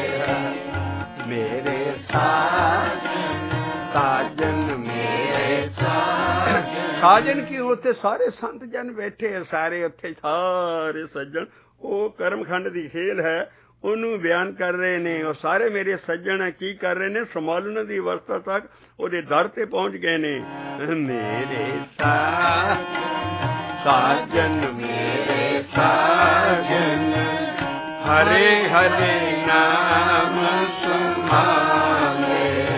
ਮੇਰੇ ਸਾਜਨ ਸਾਜਨ ਮੇਰੇ ਸਾਜਨ ਕੀ ਉੱਥੇ ਸਾਰੇ ਸੰਤ ਜਨ ਬੈਠੇ ਆ, ਸਾਰੇ ਉੱਥੇ ਸਾਰੇ ਸੱਜਣ। ਉਹ ਕਰਮਖੰਡ ਦੀ ਖੇਲ ਹੈ, ਉਹਨੂੰ ਬਿਆਨ ਕਰ ਰਹੇ ਨੇ। ਉਹ ਸਾਰੇ ਮੇਰੇ ਸੱਜਣ ਕੀ ਕਰ ਰਹੇ ਨੇ? ਸੰਭਾਲਣ ਦੀ ਅਵਸਥਾ ਤੱਕ ਉਹਦੇ ਦਰ ਤੇ ਪਹੁੰਚ ਗਏ ਨੇ। ਮੇਰੇ ਸਾਜਨ ਮੇਰੇ ਸਾਜਨ ਹਰੇ ਹਰੇ ਨਾਮ ਸੰਭਾਲੇ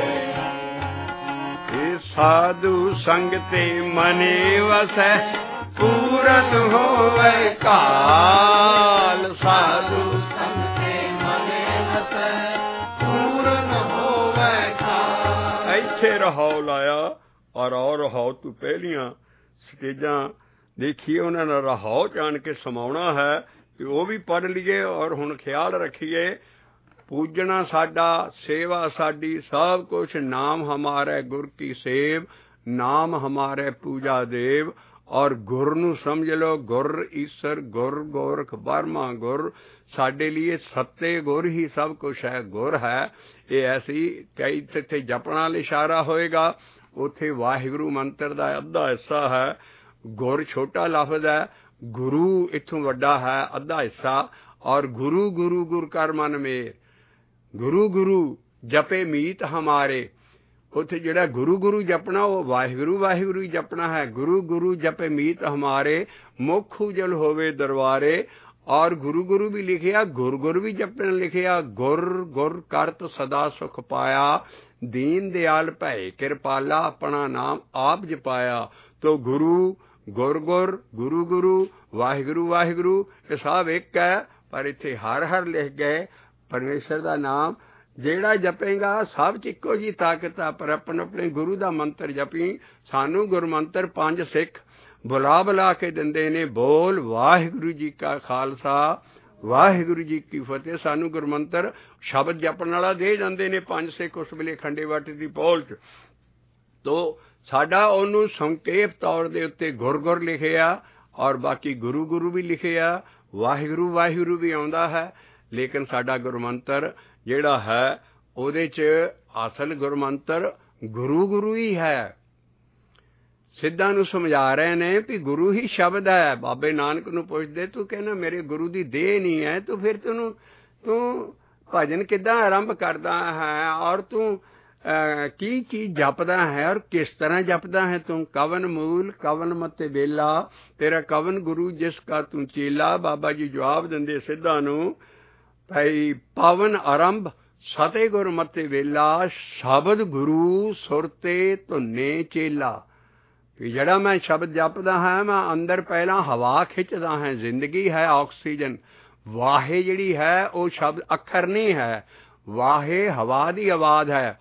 ਸਾਧੂ ਸੰਗ ਤੇ ਮਨੇ ਵਸੈ ਪੂਰਨ ਹੋਵੇ ਕਾਲ। ਸਾਧੂ ਸੰਗ ਤੇ ਮਨੇ ਵਸੈ ਪੂਰਨ ਹੋਵੇ ਕਾਲ। ਇੱਥੇ ਰਹਾਉ ਲਾਇਆ ਔਰ ਰਹਾਉ ਤੋਂ ਪਹਿਲੀਆਂ ਸਟੇਜਾਂ ਦੇਖੀਏ, ਉਹਨਾਂ ਦਾ ਰਹਾਉ ਜਾਣ ਕੇ ਸਮਾਉਣਾ ਹੈ ਕਿ ਉਹ ਵੀ ਪੜ੍ਹ ਲਈਏ। ਔਰ ਹੁਣ ਖਿਆਲ ਰੱਖੀਏ, पूजना साडा, सेवा साडी, सब कुछ नाम हमारे गुर की सेव, नाम हमारे पूजा देव। और गुर नू समझ लो, गुर ईश्वर, गुर गोरख बर्मा गुर, साडे लिए सत्ते गुर ही सब कुछ है, गुर है। ये ऐसी कई इत्थे जपण वाला इशारा होएगा, उत्थे वाहिगुरू मंत्र दा अद्धा हिस्सा है। गुर छोटा लफ्ज है, गुरु इत्थों वड्डा है, अद्धा हिस्सा। और गुरु गुरु गुर कर मन मेर, गुरु गुरु जपे मीत हमारे। उत्थे जिहड़ा गुरु गुरु जपना वो वाहिगुरू वाहिगुरू ही जपना है। गुरु गुरु जपे मीत हमारे, मुख उजल होवे दरबारे। और गुरु गुरु भी लिखिया, गुर गुर भी जपन लिखिया। गुर गुर करत सदा सुख पाया, दीन दयाल भय कृपाला, अपना नाम आप जपाया। तो गुरु गुर गुर, गुरु गुरु, वाहिगुरू वाहिगुरू, ये सब एक है। पर इत्थे हर हर लिख गए परमेश्वर का नाम ਜਿਹੜਾ ਜਪੇਗਾ ਸਭ 'ਚ ਇੱਕੋ ਜੀ ਤਾਕਤ ਆ। ਪਰ ਆਪਣੇ ਆਪਣੇ ਗੁਰੂ ਦਾ ਮੰਤਰ ਜਪੀ। ਸਾਨੂੰ ਗੁਰਮੰਤਰ 5 ਸਿੱਖ ਬੁਲਾ ਬੁਲਾ ਕੇ ਦਿੰਦੇ ਨੇ, ਬੋਲ ਵਾਹਿਗੁਰੂ ਜੀ ਕਾ ਖਾਲਸਾ ਵਾਹਿਗੁਰੂ ਜੀ ਕੀ ਫਤਿਹ। ਸਾਨੂੰ ਗੁਰਮੰਤਰ ਸ਼ਬਦ ਜਪਣ ਵਾਲਾ ਦੇ ਜਾਂਦੇ ਨੇ 5 ਸਿੱਖ ਉਸ ਵੇਲੇ ਖੰਡੇ ਬਾਟੇ ਦੀ ਪੌਲ 'ਚ। ਤੋ ਸਾਡਾ ਉਹਨੂੰ ਸੰਕੇਪ ਤੌਰ ਦੇ ਉੱਤੇ ਗੁਰ ਗੁਰ ਲਿਖਿਆ ਔਰ ਬਾਕੀ ਗੁਰੂ ਗੁਰੂ ਵੀ ਲਿਖਿਆ, ਵਾਹਿਗੁਰੂ ਵਾਹਿਗੁਰੂ ਵੀ ਆਉਂਦਾ ਹੈ। ਲੇਕਿਨ ਸਾਡਾ ਗੁਰਮੰਤਰ ਜਿਹੜਾ ਹੈ ਉਹਦੇ 'ਚ ਅਸਲ ਗੁਰਮੰਤਰ ਗੁਰੂ ਗੁਰੂ ਹੀ ਹੈ। ਸਿੱਧਾਂ ਨੂੰ ਸਮਝਾ ਰਹੇ ਨੇ ਵੀ ਗੁਰੂ ਹੀ ਸ਼ਬਦ ਹੈ। ਬਾਬੇ ਨਾਨਕ ਨੂੰ ਪੁੱਛਦੇ, ਤੂੰ ਕਹਿੰਦਾ ਮੇਰੇ ਗੁਰੂ ਦੀ ਦੇਹ ਨਹੀਂ ਹੈ, ਤੂੰ ਫਿਰ ਤੂੰ ਭਜਨ ਕਿੱਦਾਂ ਆਰੰਭ ਕਰਦਾ ਹੈ ਔਰ ਤੂੰ ਕੀ ਚੀਜ਼ ਜਪਦਾ ਹੈ ਔਰ ਕਿਸ ਤਰ੍ਹਾਂ ਜਪਦਾ ਹੈ ਤੂੰ? ਕਵਨ ਮੂਲ ਕਵਨ ਮਤੇ ਬੇਲਾ, ਤੇਰਾ ਕਵਨ ਗੁਰੂ ਜਿਸ ਕਾ ਤੂੰ ਚੇਲਾ। ਬਾਬਾ ਜੀ ਜਵਾਬ ਦਿੰਦੇ ਸਿੱਧਾਂ ਨੂੰ, ਭਾਈ ਪਵਨ ਆਰੰਭ ਸਤੇ ਗੁਰ ਮਤੇ ਵੇਲਾ, ਸ਼ਬਦ ਗੁਰੂ ਸੁਰਤੇ ਧੁੰਨੇ ਚੇਲਾ। ਵੀ ਜਿਹੜਾ ਮੈਂ ਸ਼ਬਦ ਜਪਦਾ ਹਾਂ, ਮੈਂ ਅੰਦਰ ਪਹਿਲਾਂ ਹਵਾ ਖਿੱਚਦਾ ਹਾਂ। ਜ਼ਿੰਦਗੀ ਹੈ ਆਕਸੀਜਨ, ਵਾਹੇ ਜਿਹੜੀ ਹੈ ਉਹ ਸ਼ਬਦ ਅੱਖਰ ਨਹੀਂ ਹੈ, ਵਾਹੇ ਹਵਾ ਦੀ ਆਵਾਜ਼ ਹੈ।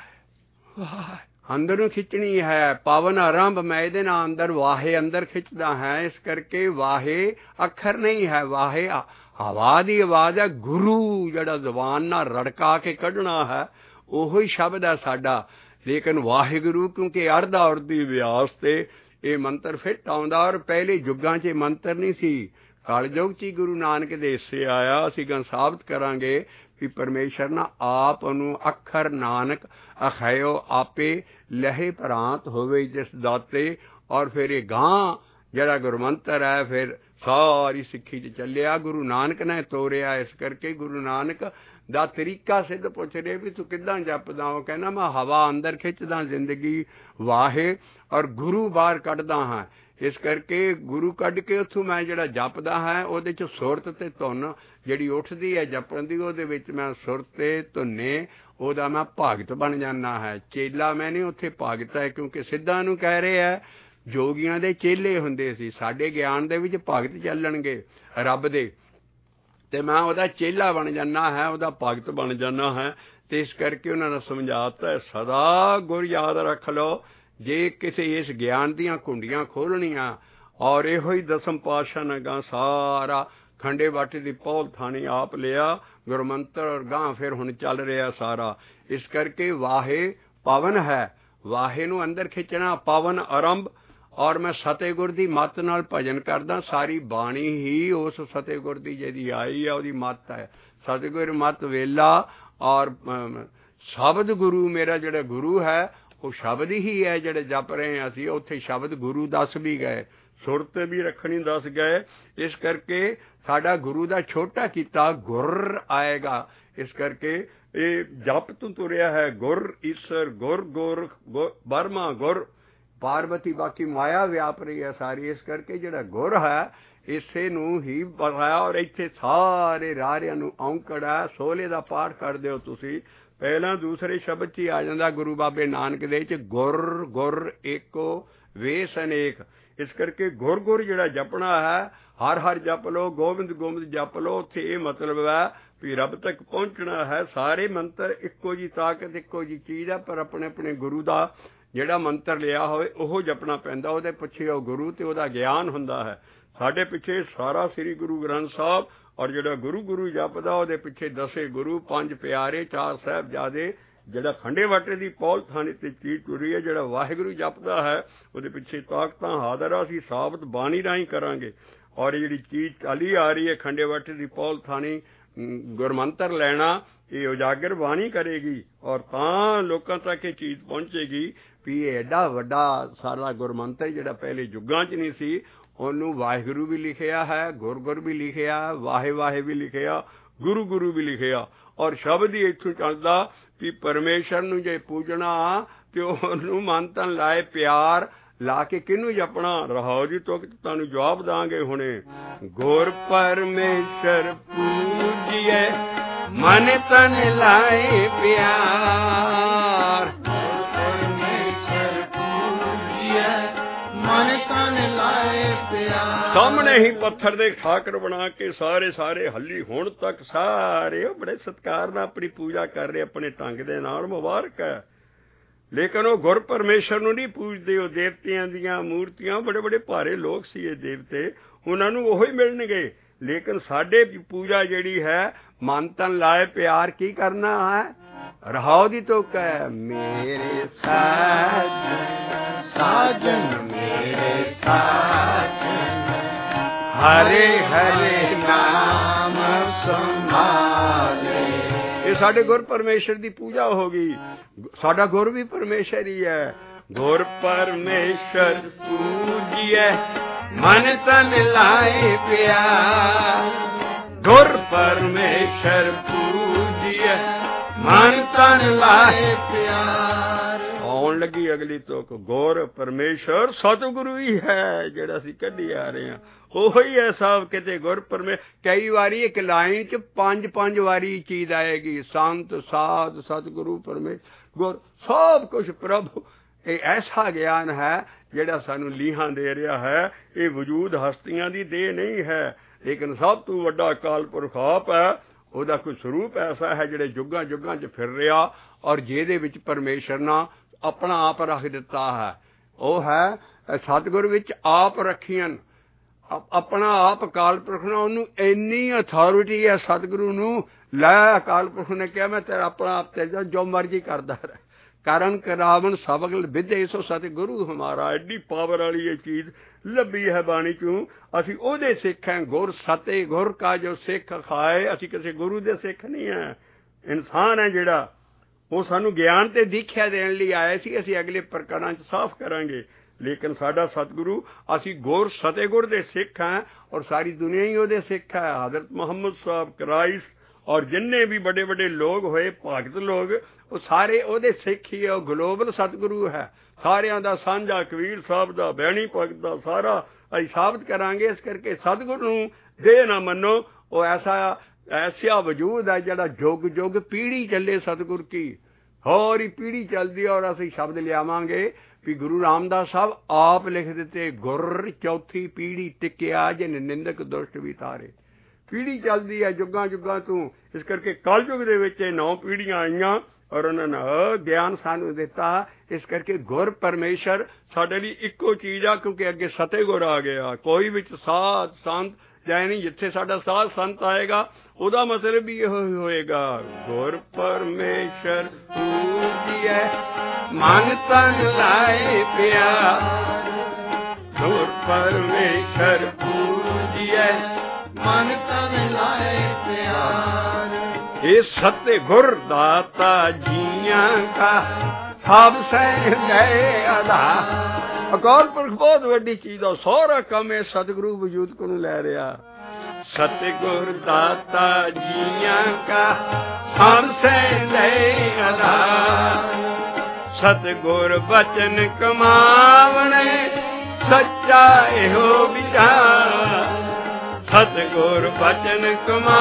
ਅੰਦਰ ਨੂੰ ਖਿੱਚਣੀ ਹੈ। ਪਵਨ ਆਰੰਭ, ਮੈਂ ਇਹਦੇ ਨਾਲ ਅੰਦਰ ਵਾਹੇ ਅੰਦਰ ਖਿੱਚਦਾ ਹਾਂ। ਇਸ ਕਰਕੇ ਵਾਹੇ ਅੱਖਰ ਨਹੀਂ ਹੈ, ਵਾਹੇ ਹਵਾ ਦੀ ਆਵਾਜ਼ ਹੈ। ਗੁਰੂ ਜਿਹੜਾ ਜ਼ੁਬਾਨ ਨਾਲ ਰੜਕਾ ਕੇ ਕੱਢਣਾ ਹੈ, ਉਹੋ ਹੀ ਸ਼ਬਦ ਹੈ ਸਾਡਾ। ਲੇਕਿਨ ਵਾਹਿਗੁਰੂ ਕਿਉਂਕਿ ਅਰਧ ਔਰ ਦੀ ਵਿਆਸ ਤੇ ਇਹ ਮੰਤਰ ਫਿੱਟ ਆਉਂਦਾ। ਔਰ ਪਹਿਲੇ ਯੁੱਗਾਂ 'ਚ ਇਹ ਮੰਤਰ ਨਹੀਂ ਸੀ, ਕਲਯੁੱਗ 'ਚ ਹੀ ਗੁਰੂ ਨਾਨਕ ਦੇ ਹਿੱਸੇ ਆਇਆ। ਅਸੀਂ ਗੱਲ ਸਾਬਤ ਕਰਾਂਗੇ ਵੀ ਪਰਮੇਸ਼ਰ ਨਾ ਆਪ ਨੂੰ ਅੱਖਰ ਨਾਨਕ ਅਖਾਇਓ ਆਪੇ ਲਹੇ ਪ੍ਰਾਂਤ ਹੋਵੇ ਜਿਸ ਦਾਤੇ। ਔਰ ਫਿਰ ਇਹ ਗਾਂ ਜਿਹੜਾ ਗੁਰਮੰਤਰ ਹੈ ਫਿਰ ਸਾਰੀ ਸਿੱਖੀ 'ਚ ਚੱਲਿਆ, ਗੁਰੂ ਨਾਨਕ ਨੇ ਤੋਰਿਆ। ਇਸ ਕਰਕੇ ਗੁਰੂ ਨਾਨਕ ਦਾ ਤਰੀਕਾ ਸਿੱਧ ਪੁੱਛ ਰਹੇ ਵੀ ਤੂੰ ਕਿੱਦਾਂ ਜਪਦਾ। ਉਹ ਕਹਿੰਦਾ ਮੈਂ ਹਵਾ ਅੰਦਰ ਖਿੱਚਦਾ ਜ਼ਿੰਦਗੀ ਵਾਹੇ ਔਰ ਗੁਰੂ ਬਾਹਰ ਕੱਢਦਾ ਹਾਂ। ਇਸ ਕਰਕੇ ਗੁਰੂ ਕੱਢ ਕੇ ਉੱਥੋਂ ਮੈਂ ਜਿਹੜਾ ਜਪਦਾ ਹੈ ਉਹਦੇ 'ਚ ਸੁਰਤ ਅਤੇ ਧੁਨ ਜਿਹੜੀ ਉੱਠਦੀ ਹੈ ਜਪਣ ਦੀ, ਉਹਦੇ ਵਿੱਚ ਮੈਂ ਸੁਰਤ ਅਤੇ ਧੁਨੇ ਉਹਦਾ ਮੈਂ ਭਗਤ ਬਣ ਜਾਂਦਾ ਹੈ। ਚੇਲਾ ਮੈਂ ਨਹੀਂ, ਉੱਥੇ ਭਗਤ ਹੈ, ਕਿਉਂਕਿ ਸਿੱਧਾਂ ਨੂੰ ਕਹਿ ਰਹੇ ਹੈ ਜੋਗੀਆਂ ਦੇ ਚੇਲੇ ਹੁੰਦੇ ਸੀ, ਸਾਡੇ ਗਿਆਨ ਦੇ ਵਿੱਚ ਭਗਤ ਚੱਲਣਗੇ ਰੱਬ ਦੇ, ਅਤੇ ਮੈਂ ਉਹਦਾ ਚੇਲਾ ਬਣ ਜਾਂਦਾ ਹੈ, ਉਹਦਾ ਭਗਤ ਬਣ ਜਾਂਦਾ ਹੈ। ਅਤੇ ਇਸ ਕਰਕੇ ਉਹਨਾਂ ਨੇ ਸਮਝਾਤਾ ਸਦਾ ਗੁਰ ਯਾਦ ਰੱਖ ਲਓ, ਜੇ ਕਿਸੇ ਇਸ ਗਿਆਨ ਦੀਆਂ ਕੁੰਡੀਆਂ ਖੋਲ੍ਹਣੀਆਂ ਔਰ ਇਹੋ ਹੀ ਦਸਮ ਪਾਤਸ਼ਾਹ ਨੇ ਗਾਂ ਸਾਰਾ ਖੰਡੇ ਬਾਟੇ ਦੀ ਪੌਲ ਥਾਣੀ ਆਪ ਲਿਆ ਗੁਰਮੰਤਰ ਔਰ ਗਾਂ ਫਿਰ ਹੁਣ ਚੱਲ ਰਿਹਾ ਸਾਰਾ। ਇਸ ਕਰਕੇ ਵਾਹੇ ਪਵਨ ਹੈ, ਵਾਹੇ ਨੂੰ ਅੰਦਰ ਖਿੱਚਣਾ ਪਵਨ ਆਰੰਭ। ਔਰ ਮੈਂ ਫਤਿਹਗੁਰ ਦੀ ਮੱਤ ਨਾਲ ਭਜਨ ਕਰਦਾ, ਸਾਰੀ ਬਾਣੀ ਹੀ ਉਸ ਫਤਿਹਗੁਰ ਦੀ ਜਿਹਦੀ ਆਈ ਹੈ ਉਹਦੀ ਮੱਤ ਹੈ। ਫਤਿਹਗੁਰ ਮੱਤ ਵੇਲਾ ਔਰ ਸ਼ਬਦ ਗੁਰੂ ਮੇਰਾ ਜਿਹੜਾ ਗੁਰੂ ਹੈ ਉਹ ਸ਼ਬਦ ਹੀ ਹੈ ਜਿਹੜੇ ਜਪ ਰਹੇ ਹਾਂ ਅਸੀਂ। ਉੱਥੇ ਸ਼ਬਦ ਗੁਰੂ ਦੱਸ ਵੀ ਗਏ, ਸੁਰਤ ਵੀ ਰੱਖਣੀ ਦੱਸ ਗਏ। ਇਸ ਕਰਕੇ ਸਾਡਾ ਗੁਰੂ ਦਾ ਛੋਟਾ ਕੀਤਾ ਗੁਰ ਆਏਗਾ। ਇਸ ਕਰਕੇ ਇਹ ਜਪ ਤੋਂ ਤੁਰਿਆ ਹੈ ਗੁਰ ਈਸ਼ਰ ਗੁਰ ਗੋਰ ਬਰਮਾ ਗੁਰ ਪਾਰਵਤੀ, ਬਾਕੀ ਮਾਇਆ ਵਿਆਪ ਰਹੀ ਹੈ ਸਾਰੀ। ਇਸ ਕਰਕੇ ਜਿਹੜਾ ਗੁਰ ਹੈ ਇਸੇ ਨੂੰ ਹੀ ਬਣਾਇਆ। ਔਰ ਇੱਥੇ ਸਾਰੇ ਰਾਰਿਆਂ ਨੂੰ ਔਂਕੜ ਹੈ। ਸੋਲੇ ਦਾ ਪਾਠ ਕਰਦੇ ਹੋ ਤੁਸੀਂ, ਪਹਿਲਾਂ ਦੂਸਰੇ ਸ਼ਬਦ 'ਚ ਹੀ ਆ ਜਾਂਦਾ ਗੁਰੂ ਬਾਬੇ ਨਾਨਕ ਦੇ 'ਚ ਗੁਰ ਗੁਰ ਏਕੋ ਵੇਸ ਅਨੇਕ। ਇਸ ਕਰਕੇ ਗੁਰ ਗੁਰ ਜਿਹੜਾ ਜਪਣਾ ਹੈ, ਹਰ ਹਰ ਜਪ ਲਓ, ਗੋਬਿੰਦ ਗੋਬਿੰਦ ਜਪ ਲਓ। ਉੱਥੇ ਇਹ ਮਤਲਬ ਹੈ ਵੀ ਰੱਬ ਤੱਕ ਪਹੁੰਚਣਾ ਹੈ। ਸਾਰੇ ਮੰਤਰ ਇੱਕੋ ਜਿਹੀ ਤਾਕਤ ਇੱਕੋ ਜਿਹੀ ਚੀਜ਼ ਹੈ, ਪਰ ਆਪਣੇ ਆਪਣੇ ਗੁਰੂ ਦਾ ਜਿਹੜਾ ਮੰਤਰ ਲਿਆ ਹੋਵੇ ਉਹ ਜਪਣਾ ਪੈਂਦਾ। ਉਹਦੇ ਪਿੱਛੇ ਉਹ ਗੁਰੂ ਅਤੇ ਉਹਦਾ ਗਿਆਨ ਹੁੰਦਾ ਹੈ। ਸਾਡੇ ਪਿੱਛੇ ਸਾਰਾ ਸ੍ਰੀ ਗੁਰੂ ਗ੍ਰੰਥ ਸਾਹਿਬ ਔਰ ਜਿਹੜਾ ਗੁਰੂ ਗੁਰੂ ਜਪਦਾ ਉਹਦੇ ਪਿੱਛੇ 10 ਗੁਰੂ 5 ਪਿਆਰੇ 4 ਸਾਹਿਬਜ਼ਾਦੇ, ਜਿਹੜਾ ਖੰਡੇ ਬਾਟੇ ਦੀ ਪੌਲ ਥਾਣੀ ਤੇ ਚੀਜ਼ ਤੁਰੀ ਹੈ, ਜਿਹੜਾ ਵਾਹਿਗੁਰੂ ਜਪਦਾ ਹੈ ਉਹਦੇ ਪਿੱਛੇ ਤਾਕਤਾਂ ਹਾਜ਼ਰ ਆ। ਅਸੀਂ ਸਾਬਤ ਬਾਣੀ ਰਾਹੀਂ ਕਰਾਂਗੇ। ਔਰ ਜਿਹੜੀ ਚੀਜ਼ ਚਾਲੀ ਆ ਰਹੀ ਹੈ ਖੰਡੇ ਬਾਟੇ ਦੀ ਪੌਲ ਥਾਣੀ ਗੁਰਮੰਤਰ ਲੈਣਾ, ਇਹ ਉਜਾਗਰ ਬਾਣੀ ਕਰੇਗੀ ਔਰ ਤਾਂ ਲੋਕਾਂ ਤੱਕ ਇਹ ਚੀਜ਼ ਪਹੁੰਚੇਗੀ ਵੀ ਇਹ ਐਡਾ ਵੱਡਾ ਸਾਰਾ ਗੁਰਮੰਤਰ ਜਿਹੜਾ ਪਹਿਲੇ ਯੁੱਗਾਂ 'ਚ ਨਹੀਂ ਸੀ, ਉਹਨੂੰ ਵਾਹਿਗੁਰੂ ਵੀ ਲਿਖਿਆ ਹੈ, ਗੁਰ ਗੁਰ ਵੀ ਲਿਖਿਆ, ਵਾਹੇ ਵਾਹੇ ਵੀ ਲਿਖਿਆ, ਗੁਰੂ ਗੁਰੂ ਵੀ ਲਿਖਿਆ। ਔਰ ਸ਼ਬਦ ਹੀ ਇੱਥੋਂ ਚੱਲਦਾ ਵੀ ਪਰਮੇਸ਼ਰ ਨੂੰ ਜੇ ਪੂਜਣਾ ਤੇ ਉਹਨੂੰ ਮਨ ਤਨ ਲਾਏ ਪਿਆਰ ਲਾ ਕੇ ਕਿਹਨੂੰ ਜਪਣਾ। ਰਹਾਓ ਜੀ ਤੋਂ ਤੁਹਾਨੂੰ ਜਵਾਬ ਦਾਂਗੇ ਹੁਣੇ। ਗੁਰ ਪਰਮੇਸ਼ਰ ਪੂਜੀਏ ਮਨ ਤਨ ਲਾਏ ਪਿਆਰ, ਪਰਮੇਸ਼ਰ ਪੂਜੀਏ ਮਨ ਤਨ ਲਾਏ ਪਿਆਰ। ਸਾਹਮਣੇ ਹੀ ਪੱਥਰ ਦੇ ਠਾਕਰ ਬਣਾ ਕੇ ਸਾਰੇ ਹੱਲੀ ਹੁਣ ਤੱਕ ਸਾਰੇ ਉਹ ਬੜੇ ਸਤਿਕਾਰ ਨਾਲ ਆਪਣੀ ਪੂਜਾ ਕਰ ਰਹੇ ਆਪਣੇ ਢੰਗ ਦੇ ਨਾਲ, ਮੁਬਾਰਕ ਹੈ। ਲੇਕਿਨ ਉਹ ਗੁਰ ਪਰਮੇਸ਼ਰ ਨੂੰ ਨਹੀਂ ਪੂਜਦੇ। ਉਹ ਦੇਵਤਿਆਂ ਦੀਆਂ ਮੂਰਤੀਆਂ, ਬੜੇ ਬੜੇ ਭਾਰੇ ਲੋਕ ਸੀ ਇਹ ਦੇਵਤੇ, ਉਹਨਾਂ ਨੂੰ ਉਹੀ ਮਿਲਣਗੇ। ਲੇਕਿਨ ਸਾਡੇ ਪੂਜਾ ਜਿਹੜੀ ਹੈ ਮਨ ਤਨ ਲਾਏ ਪਿਆਰ ਕੀ ਕਰਨਾ ਹੈ। ਰਹਾਓ ਦੀ ਤੁਕ ਹੈ ਮੇਰੇ ਸਾਜਨ ਮੇਰੇ ਸਾਜਨ ਹਰੇ ਹਰੇ ਨਾਮ ਸੰਭਾਲੇ। ਇਹ ਸਾਡੇ ਗੁਰ ਪਰਮੇਸ਼ਰ ਦੀ ਪੂਜਾ ਹੋ ਗਈ। ਸਾਡਾ ਗੁਰ ਵੀ ਪਰਮੇਸ਼ਰ ਹੀ ਹੈ। ਗੁਰ ਪਰਮੇਸ਼ਰ ਪੂਜੀਏ ਮਨ ਤਨ ਲਾਏ ਪਿਆਰ, ਗੁਰ ਪਰਮੇਸ਼ਰ ਪੂਜੀਏ ਮਨ ਤਨ ਲਾਏ ਪਿਆਰ। ਆਉਣ ਲੱਗੀ ਅਗਲੀ ਤੁਕ, ਗੁਰ ਪਰਮੇਸ਼ਰ ਸਤਿਗੁਰੂ ਹੀ ਹੈ ਜਿਹੜਾ ਅਸੀਂ ਕੱਢੀ ਆ ਰਹੇ ਹਾਂ, ਉਹੀ ਹੈ ਸਭ ਕਿਤੇ ਗੁਰ ਪਰਮੇਸ਼ਰ। ਕਈ ਵਾਰੀ ਇੱਕ ਲਾਈਨ 'ਚ 5 ਵਾਰੀ ਚੀਜ਼ ਆਏਗੀ, ਸੰਤ ਸਾਧ ਸਤਿਗੁਰੂ ਪਰਮੇਸ਼ਰ ਗੁਰ ਸਭ ਕੁਛ ਪ੍ਰਭੂ। ਇਹ ਐਸਾ ਗਿਆਨ ਹੈ ਜਿਹੜਾ ਸਾਨੂੰ ਲੀਹਾਂ ਦੇ ਰਿਹਾ ਹੈ। ਇਹ ਵਜੂਦ ਹਸਤੀਆਂ ਦੀ ਦੇਹ ਨਹੀਂ ਹੈ, ਲੇਕਿਨ ਸਭ ਤੋਂ ਵੱਡਾ ਅਕਾਲ ਪੁਰਖ ਆਪ ਹੈ। ਉਹਦਾ ਕੋਈ ਸਰੂਪ ਐਸਾ ਹੈ ਜਿਹੜੇ ਜੁਗਾਂ ਜੁਗਾਂ 'ਚ ਫਿਰ ਰਿਹਾ ਔਰ ਜਿਹਦੇ ਵਿੱਚ ਪਰਮੇਸ਼ਰ ਨੇ ਆਪਣਾ ਆਪ ਰੱਖ ਦਿੱਤਾ ਹੈ। ਉਹ ਹੈ ਸਤਿਗੁਰ ਵਿੱਚ ਆਪ ਰੱਖੀਆਂ ਆਪਣਾ ਆਪ। ਅਕਾਲ ਪੁਰਖ ਨੇ ਉਹਨੂੰ ਇੰਨੀ ਅਥਾਰਟੀ ਹੈ ਸਤਿਗੁਰੂ ਨੂੰ, ਲੈ ਅਕਾਲ ਪੁਰਖ ਨੇ ਕਿਹਾ ਮੈਂ ਤੇਰਾ ਆਪਣਾ ਆਪ ਤੇ ਜੋ ਮਰਜ਼ੀ ਕਰਦਾ ਰਹਿ, ਕਰਨ ਕਰਾਵਨ ਸਬਗਲ ਵਿਦਿਆ ਸੋ ਸਤਿਗੁਰੂ ਹਮਾਰਾ। ਐਡੀ ਪਾਵਰ ਵਾਲੀ ਇਹ ਚੀਜ਼ ਲੱਭੀ ਹੈ ਬਾਣੀ 'ਚੋਂ। ਅਸੀਂ ਉਹਦੇ ਸਿੱਖ ਹਾਂ। ਗੁਰ ਸਤੇ ਗੁਰ ਕਾ ਜੋ ਸਿੱਖ ਖਾਏ। ਅਸੀਂ ਕਿਸੇ ਗੁਰੂ ਦੇ ਸਿੱਖ ਨਹੀਂ ਹੈ, ਇਨਸਾਨ ਹੈ ਜਿਹੜਾ ਉਹ ਸਾਨੂੰ ਗਿਆਨ ਤੇ ਦੀਖਿਆ ਦੇਣ ਲਈ ਆਏ ਸੀ। ਅਸੀਂ ਅਗਲੇ ਪ੍ਰਕਰਣਾਂ 'ਚ ਸਾਫ਼ ਕਰਾਂਗੇ। ਲੇਕਿਨ ਸਾਡਾ ਸਤਿਗੁਰੂ, ਅਸੀਂ ਗੁਰ ਸਤਿਗੁਰ ਦੇ ਸਿੱਖ ਹਾਂ ਔਰ ਸਾਰੀ ਦੁਨੀਆ ਹੀ ਉਹਦੇ ਸਿੱਖ ਹੈ। ਹਜ਼ਰਤ ਮੁਹੰਮਦ ਸਾਹਿਬ ਕਰਾਈਸਟ और जिन्ने भी बड़े बड़े लोग होए भगत लोग वो सारे ओदे सिख ही है, ग्लोबल सतगुरु है। सारिਆਂ ਦਾ ਸਾਂਝਾ ਕਬੀਰ ਸਾਹਿਬ ਦਾ, ਬੈਣੀ ਭਗਤ ਦਾ ਸਾਰਾ ਅਸੀਂ ਸਾਬਤ ਕਰਾਂਗੇ। ਇਸ ਕਰਕੇ ਸਤਿਗੁਰੂ ਨੂੰ ਦੇ ਨਾ ਮੰਨੋ, ਉਹ ਐਸਾ ਵਜੂਦ ਹੈ ਜਿਹੜਾ ਜੁਗ ਜੁਗ ਪੀੜੀ ਚੱਲੇ ਸਤਿਗੁਰ ਕੀ, ਹੋਰ ਹੀ ਪੀੜੀ ਚੱਲਦੀ। ਔਰ ਅਸੀਂ ਸ਼ਬਦ ਲਿਆਵਾਂਗੇ ਵੀ ਗੁਰੂ ਰਾਮਦਾਸ ਸਾਹਿਬ ਆਪ ਲਿਖ ਦਿੱਤੇ, ਗੁਰ ਚੌਥੀ ਪੀੜੀ ਟਿਕਿਆ ਜਿਨ ਨਿੰਦਕ ਦੁਸ਼ਟ ਵੀ ਤਾਰੇ। ਪੀੜੀ ਚੱਲਦੀ ਹੈ ਜੁਗਾਂ ਜੁਗਾਂ ਤੋਂ। ਇਸ ਕਰਕੇ ਕਲਯੁਗ ਦੇ ਵਿੱਚ 9 ਪੀੜੀਆਂ ਆਈਆਂ ਔਰ ਉਹਨਾਂ ਨੇ ਗਿਆਨ ਸਾਨੂੰ ਦਿੱਤਾ। ਇਸ ਕਰਕੇ ਗੁਰ ਪਰਮੇਸ਼ਰ ਸਾਡੇ ਲਈ ਇੱਕੋ ਚੀਜ਼ ਆ, ਕਿਉਂਕਿ ਅੱਗੇ ਸਤਿਗੁਰ ਆ ਗਿਆ। ਕੋਈ ਵਿੱਚ ਸਾਧ ਸੰਤ ਜਾਏ ਨਹੀਂ, ਜਿੱਥੇ ਸਾਡਾ ਸਾਧ ਸੰਤ ਆਏਗਾ ਉਹਦਾ ਮਤਲਬ ਵੀ ਇਹੋ ਹੀ ਹੋਏਗਾ, ਗੁਰ ਪਰਮੇਸ਼ਰ ਪੂਜੀਐ ਮਨ ਤਨ ਲਾਏ ਪਿਆਰ। ਗੁਰ ਪਰਮੇਸ਼ਰ ਪੂਜੀਐ ਮਨ ਤਨ ਲਾਏ ਪਿਆਰ। ਇਹ ਸਤਿ ਗੁਰ ਦਾਤਾ ਜੀਆਂ ਕਾ ਸਭ ਸਹਿ ਗਏ ਆਧਾਰ। ਅਕਾਲ ਪੁਰਖ ਬਹੁਤ ਵੱਡੀ ਚੀਜ਼ ਆ, ਸਾਰਾ ਕੰਮ ਇਹ ਸਤਿਗੁਰੂ ਵਜੂਦ ਕੋਲੋਂ ਲੈ ਰਿਹਾ। ਸਤਿ ਗੁਰ ਦਾਤਾ ਜੀਆਂ ਕਾ ਸਭ ਸਹਿ ਗਏ ਆਧਾਰ। ਸਤਿ ਗੁਰ ਬਚਨ ਕਮਾਵਣੇ ਸੱਚਾ ਇਹੋ ਵਿਚਾਰ। ਸਤਿ ਗੁਰ ਬਚਨ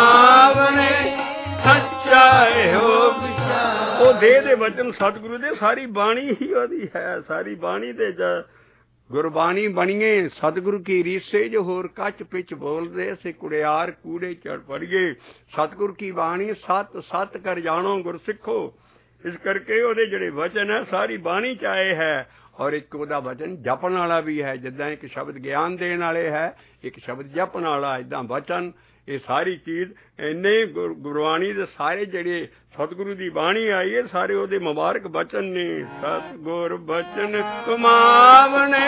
ਕਮਾਵਣੇ ਸੱਚਾ ਇਹੋ ਵਿਚਾਰ। ਉਹ ਦੇ ਵਚਨ ਸਤਿਗੁਰੂ ਦੇ, ਸਾਰੀ ਬਾਣੀ ਹੀ ਉਹਦੀ ਹੈ। ਸਾਰੀ ਬਾਣੀ ਦੇ ਗੁਰਬਾਣੀ ਬਣੀਏ ਸਤਿਗੁਰੂ ਕੀ ਰੀਸੇ, ਜੋ ਹੋਰ ਕੱਚ ਪਿੱਛ ਬੋਲਦੇ ਸੇ ਕੁੜਿਆਰ ਕੂੜੇ ਚੜ ਪੜੀਏ। ਸਤਿਗੁਰ ਕੀ ਬਾਣੀ ਸਤ ਸਤ ਕਰ ਜਾਣੋ ਗੁਰ ਸਿੱਖੋ। ਇਸ ਕਰਕੇ ਉਹਦੇ ਜਿਹੜੇ ਵਚਨ ਹੈ ਸਾਰੀ ਬਾਣੀ ਚ ਆਏ ਹੈ। ਔਰ ਇੱਕ ਉਹਦਾ ਵਚਨ ਜਪਣ ਵਾਲਾ ਵੀ ਹੈ। ਜਿੱਦਾਂ ਇੱਕ ਸ਼ਬਦ ਗਿਆਨ ਦੇਣ ਵਾਲੇ ਹੈ, ਇੱਕ ਸ਼ਬਦ ਜਪਣ ਵਾਲਾ, ਏਦਾਂ ਵਚਨ। ਇਹ ਸਾਰੀ ਚੀਜ਼ ਇੰਨੇ ਗੁਰਬਾਣੀ ਦੇ ਸਾਰੇ ਜਿਹੜੇ ਸਤਿਗੁਰੂ ਦੀ ਬਾਣੀ ਆਈ ਹੈ ਸਾਰੇ ਉਹਦੇ ਮੁਬਾਰਕ ਬਚਨ ਨੇ। ਸਤਿਗੁਰ ਬਚਨ ਕਮਾਵਣੇ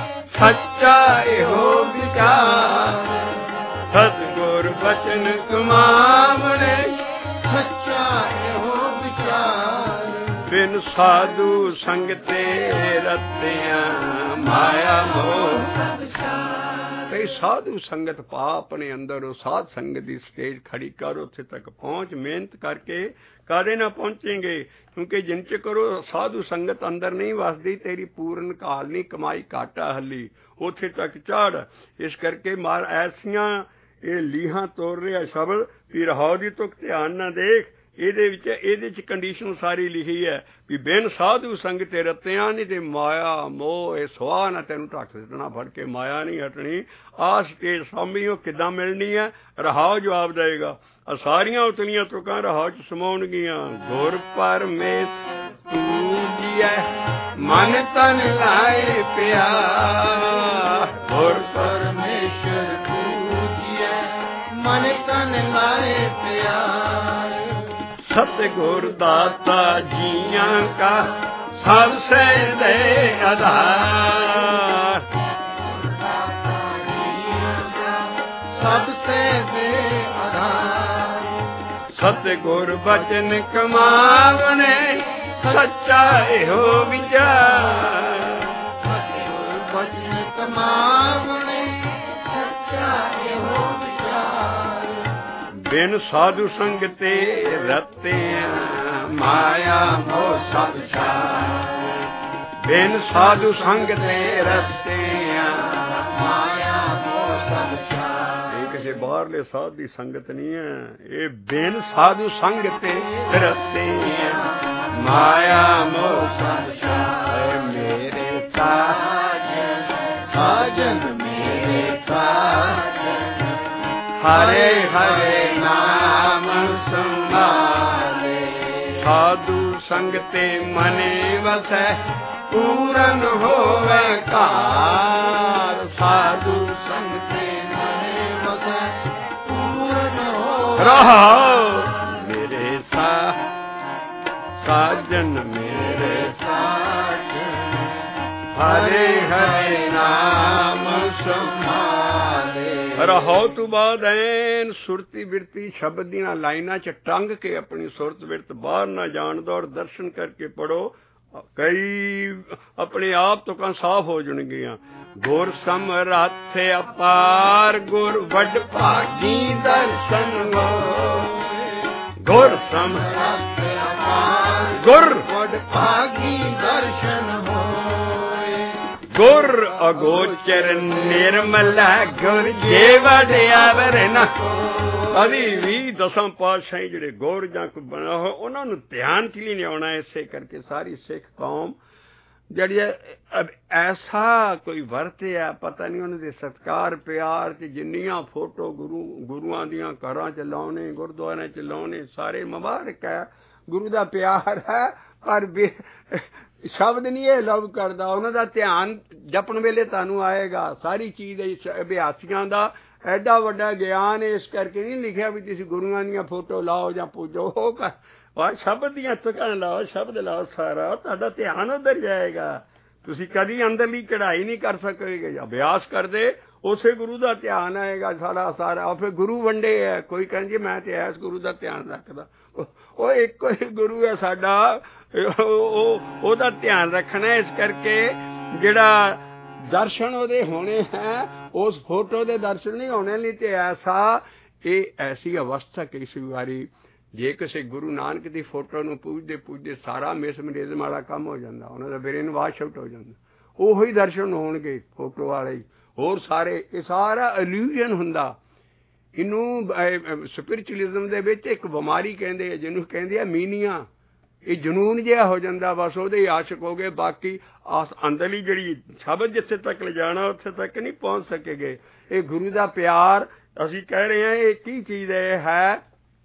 ਸੱਚਾ ਇਹੋ ਵਿਚਾਰ। ਸਤਿਗੁਰ ਬਚਨ ਕਮਾਵਣੇ ਸੱਚਾ ਇਹੋ ਵਿਚਾਰ। ਬਿਨ ਸਾਧੂ ਸੰਗਤੇ ਰਤਿਆਂ ਮਾਇਆ ਮੋਹ। ਕਈ ਸਾਧੂ ਸੰਗਤ ਪਾ ਆਪਣੇ ਅੰਦਰ, ਉਹ ਸਾਧ ਸੰਗਤ ਦੀ ਸਟੇਜ ਖੜੀ ਕਰ, ਉੱਥੇ ਤੱਕ ਪਹੁੰਚ। ਮਿਹਨਤ ਕਰਕੇ ਕਾਦੇ ਨਾ ਪਹੁੰਚेंगे, ਕਿਉਂਕਿ ਜਿੰਨ ਚ ਕਰੋ ਸਾਧੂ ਸੰਗਤ ਅੰਦਰ ਨਹੀਂ ਵਸਦੀ, ਤੇਰੀ ਪੂਰਨ ਕਾਲ ਨਹੀਂ ਕਮਾਈ ਘਾਟਾ ਹੱਲੀ, ਉੱਥੇ ਤੱਕ ਚੜ। ਇਸ ਕਰਕੇ ਮਾਰ ਐਸੀਆਂ ਇਹ ਲੀਹਾਂ ਤੋੜ ਰਿਹਾ ਸ਼ਬਦ ਵੀ ਰਹਾਉ ਦੀ ਤੁਕ ਧਿਆਨ ਨਾ ਦੇਖ। ਇਹਦੇ ਚ ਕੰਡੀਸ਼ਨ ਸਾਰੀ ਲਿਖੀ ਹੈ ਵੀ ਬਿਨ ਸਾਧੂ ਸੰਗ ਤੇ ਰਤਿਆਂ ਨਹੀਂ ਤੇ ਮਾਇਆ ਮੋਹ ਇਹ ਸੁਆਹ ਨਾ ਤੈਨੂੰ ਢੱਕ ਦਿੱਤਣਾ ਫੜ ਕੇ। ਮਾਇਆ ਨਹੀਂ ਹਟਣੀ। ਆਹ ਸਟੇਜ ਸਾਂਭੀ ਉਹ ਕਿੱਦਾਂ ਮਿਲਣੀ ਹੈ? ਰਹਾਉ ਜਵਾਬ ਦੇਏਗਾ। ਸਾਰੀਆਂ ਉਤਲੀਆਂ ਤੁਕਾਂ ਰਹਾਉ ਚ ਸਮਾਉਣਗੀਆਂ। ਗੁਰ ਪਰਮੇਸ਼ਰ ਪੂਜੀਐ ਮਨ ਤਨ ਲਾਏ ਪਿਆਰ। ਗੁਰ ਪਰਮੇਸ਼ਰ ਪੂਜੀਐ ਮਨ ਤਨ ਲਾਏ ਪਿਆਰ। ਸਤਿਗੁਰ ਦਾਤਾ ਜੀਆਂ ਕਾ ਸਭ ਸਹਿ ਦੇ ਆਧਾਰ। ਸਭ ਸਹਿ ਦੇ ਆਧਾਰ। ਸਤਿਗੁਰ ਬਚਨ ਕਮਾਵਣੇ ਸੱਚਾ ਇਹੋ ਵਿਚਾਰ। ਸਤਿਗੁਰ ਬਚਨ ਕਮਾਵਣੇ ਸੱਚਾ ਇਹੋ ਵਿਚਾਰ। ਬਿਨ ਸਾਧੂ ਸੰਗ ਤੇ ਰਤਿਆਂ ਮਾਇਆ ਮੋਹ ਸਭ ਛਾਰ। ਬਿਨ ਸਾਧੂ ਸੰਗ ਤੇ ਰਤਿਆਂ ਮਾਇਆ ਮੋਹ ਸਭ ਛਾਰ। ਇਹ ਕਿਸੇ ਬਾਹਰਲੇ ਸਾਧ ਦੀ ਸੰਗਤ ਨਹੀਂ ਹੈ। ਇਹ ਬਿਨ ਸਾਧੂ ਸੰਗ ਤੇ ਰਤਿਆਂ ਮਾਇਆ ਮੋਹ ਸਭ ਛਾਰ। ਮੇਰੇ ਸਾਜਨ ਸਾਜਨ ਮੇਰੇ ਸਾਜਨ ਹਰੇ ਹਰੇ ਨਾਮ ਸੰਭਾਲੇ। ਸਾਧੂ ਸੰਗ ਤੇ ਮਨੇ ਵਸੈ ਪੂਰਨ ਹੋਵੇ ਘਾਰ। ਸਾਧੂ ਸੰਗ ਤੇ ਮਨੇ ਵਸੈ ਪੂਰਨ ਹੋਵੇ ਰਹਾਉ। ਮੇਰੇ ਸਾਜਨ ਮੇਰੇ ਸਾਜਨ ਹਰੇ ਹਰੇ ਨਾਮ ਸੰਭਾਲੇ। ਰਹਾਉ ਤੋਂ ਬਾਅਦ ਐਨ ਸੁਰਤੀ ਬਿਰਤੀ ਸ਼ਬਦ ਦੀਆਂ ਲਾਈਨਾਂ ਚ ਟੰਗ ਕੇ ਆਪਣੀ ਸੁਰਤ ਬਿਰਤ ਬਾਹਰ ਨਾ ਜਾਣ ਦੋ ਔਰ ਦਰਸ਼ਨ ਕਰਕੇ ਪੜੋ। ਕਈ ਆਪਣੇ ਆਪ ਤੋਂ ਸਾਫ਼ ਹੋ ਜਾਣਗੀਆਂ। ਗੁਰ ਸਮਰੱਥ ਅਪਾਰ ਗੁਰ ਵੱਡ ਭਾਗੀ ਦਰਸ਼ਨ ਹੋਏ। ਗੁਰ ਸਮ ਗੁਰ ਭਾਗੀ ਦਰਸ਼ਨ ਹੋਏ। ਗੁਰ ਅਗੋਚਰ ਨਿਰਮਲਾ ਗੁਰ ਜੇ ਵਡਿਆਵਰ ਨ ਕਦੀ ਵੀ ਦਸਾਂ ਪਾਤਸ਼ਾਹੀ ਜਿਹੜੇ ਗੁਰ ਜਾਂ ਕੋਈ ਬਣਾ ਹੋ ਉਹਨਾਂ ਨੂੰ ਧਿਆਨ ਚ ਨਹੀਂ ਆਉਣਾ। ਇਸੇ ਕਰਕੇ ਸਾਰੀ ਸਿੱਖ ਕੌਮ ਜਿਹੜੀ ਐਸਾ ਕੋਈ ਵਰਤਿਆ ਪਤਾ ਨਹੀਂ ਉਹਨਾਂ ਦੇ ਸਤਿਕਾਰ ਪਿਆਰ ਚ ਜਿੰਨੀਆਂ ਫੋਟੋ ਗੁਰੂਆਂ ਦੀਆਂ ਘਰਾਂ ਚ ਲਾਉਣੇ ਗੁਰਦੁਆਰਿਆਂ ਚ ਲਾਉਣੇ ਸਾਰੇ ਮੁਬਾਰਕ ਹੈ। ਗੁਰੂ ਦਾ ਪਿਆਰ ਹੈ ਪਰ ਸ਼ਬਦ ਨਹੀਂ ਇਹ ਲਵ ਕਰਦਾ। ਉਹਨਾਂ ਦਾ ਧਿਆਨ ਜਪਣ ਵੇਲੇ ਤੁਹਾਨੂੰ ਆਏਗਾ। ਸਾਰੀ ਚੀਜ਼ ਅਭਿਆਸੀਆਂ ਦਾ ਐਡਾ ਵੱਡਾ ਗਿਆਨ ਇਸ ਕਰਕੇ ਨਹੀਂ ਲਿਖਿਆ ਵੀ ਤੁਸੀਂ ਗੁਰੂਆਂ ਦੀਆਂ ਫੋਟੋ ਲਾਓ ਜਾਂ ਪੂਜੋ। ਉਹ ਸ਼ਬਦ ਦੀਆਂ ਤੁਕਾਂ ਲਾਓ, ਸ਼ਬਦ ਲਾਓ, ਸਾਰਾ ਤੁਹਾਡਾ ਧਿਆਨ ਉੱਧਰ ਜਾਏਗਾ। ਤੁਸੀਂ ਕਦੀ ਅੰਦਰਲੀ ਕਢਾਈ ਨਹੀਂ ਕਰ ਸਕੋਗੇ। ਅਭਿਆਸ ਕਰਦੇ ਉਸੇ ਗੁਰੂ ਦਾ ਧਿਆਨ ਆਏਗਾ ਸਾਡਾ ਸਾਰਾ। ਫਿਰ ਗੁਰੂ ਵੰਡੇ ਹੈ। ਕੋਈ ਕਹਿੰਦੇ ਮੈਂ ਤੇ ਇਸ ਗੁਰੂ ਦਾ ਧਿਆਨ ਰੱਖਦਾ। ਉਹ ਇੱਕੋ ਹੀ ਗੁਰੂ ਹੈ ਸਾਡਾ। ਉਹਦਾ ਧਿਆਨ ਰੱਖਣਾ। ਇਸ ਕਰਕੇ ਜਿਹੜਾ ਦਰਸ਼ਨ ਉਹਦੇ ਹੋਣੇ ਹੈ ਉਸ ਫੋਟੋ ਦੇ ਦਰਸ਼ਨ ਨਹੀਂ ਹੋਣੇ। ਨਹੀਂ ਤੇ ਇਹ ਐਸੀ ਅਵਸਥਾ ਕਈ ਵਾਰੀ ਜੇ ਕਿਸੇ ਗੁਰੂ ਨਾਨਕ ਦੀ ਫੋਟੋ ਨੂੰ ਪੁੱਜਦੇ ਸਾਰਾ ਮਿਸਮਰੀਜ਼ਮ ਵਾਲਾ ਕੰਮ ਹੋ ਜਾਂਦਾ। ਉਹਨਾਂ ਦਾ ਬ੍ਰੇਨ ਵਾਸ਼ ਆਊਟ ਹੋ ਜਾਂਦਾ। ਉਹੋ ਹੀ ਦਰਸ਼ਨ ਹੋਣਗੇ ਫੋਟੋ ਵਾਲੇ ਹੀ। ਹੋਰ ਸਾਰੇ ਇਹ ਸਾਰਾ ਇਲੂਜ਼ਨ ਹੁੰਦਾ। ਇਹਨੂੰ ਸਪਿਰਿਚੁਅਲਿਜ਼ਮ ਦੇ ਵਿੱਚ ਇੱਕ ਬਿਮਾਰੀ ਕਹਿੰਦੇ ਆ ਜਿਹਨੂੰ ਕਹਿੰਦੇ ਆ ਮੀਨੀਆ। ਇਹ ਜਨੂਨ ਜਿਹਾ ਹੋ ਜਾਂਦਾ। ਬਸ ਉਹਦੇ ਆਸ਼ਕ ਹੋ ਗਏ। ਬਾਕੀ ਅੰਦਰਲੀ ਜਿਹੜੀ ਸ਼ਬਦ ਜਿੱਥੇ ਤੱਕ ਲਿਜਾਣਾ ਉੱਥੇ ਤੱਕ ਨਹੀਂ ਪਹੁੰਚ ਸਕੇਗੇ। ਇਹ ਗੁਰੂ ਦਾ ਪਿਆਰ ਅਸੀਂ ਕਹਿ ਰਹੇ ਹਾਂ। ਇਹ ਕੀ ਚੀਜ਼ ਹੈ?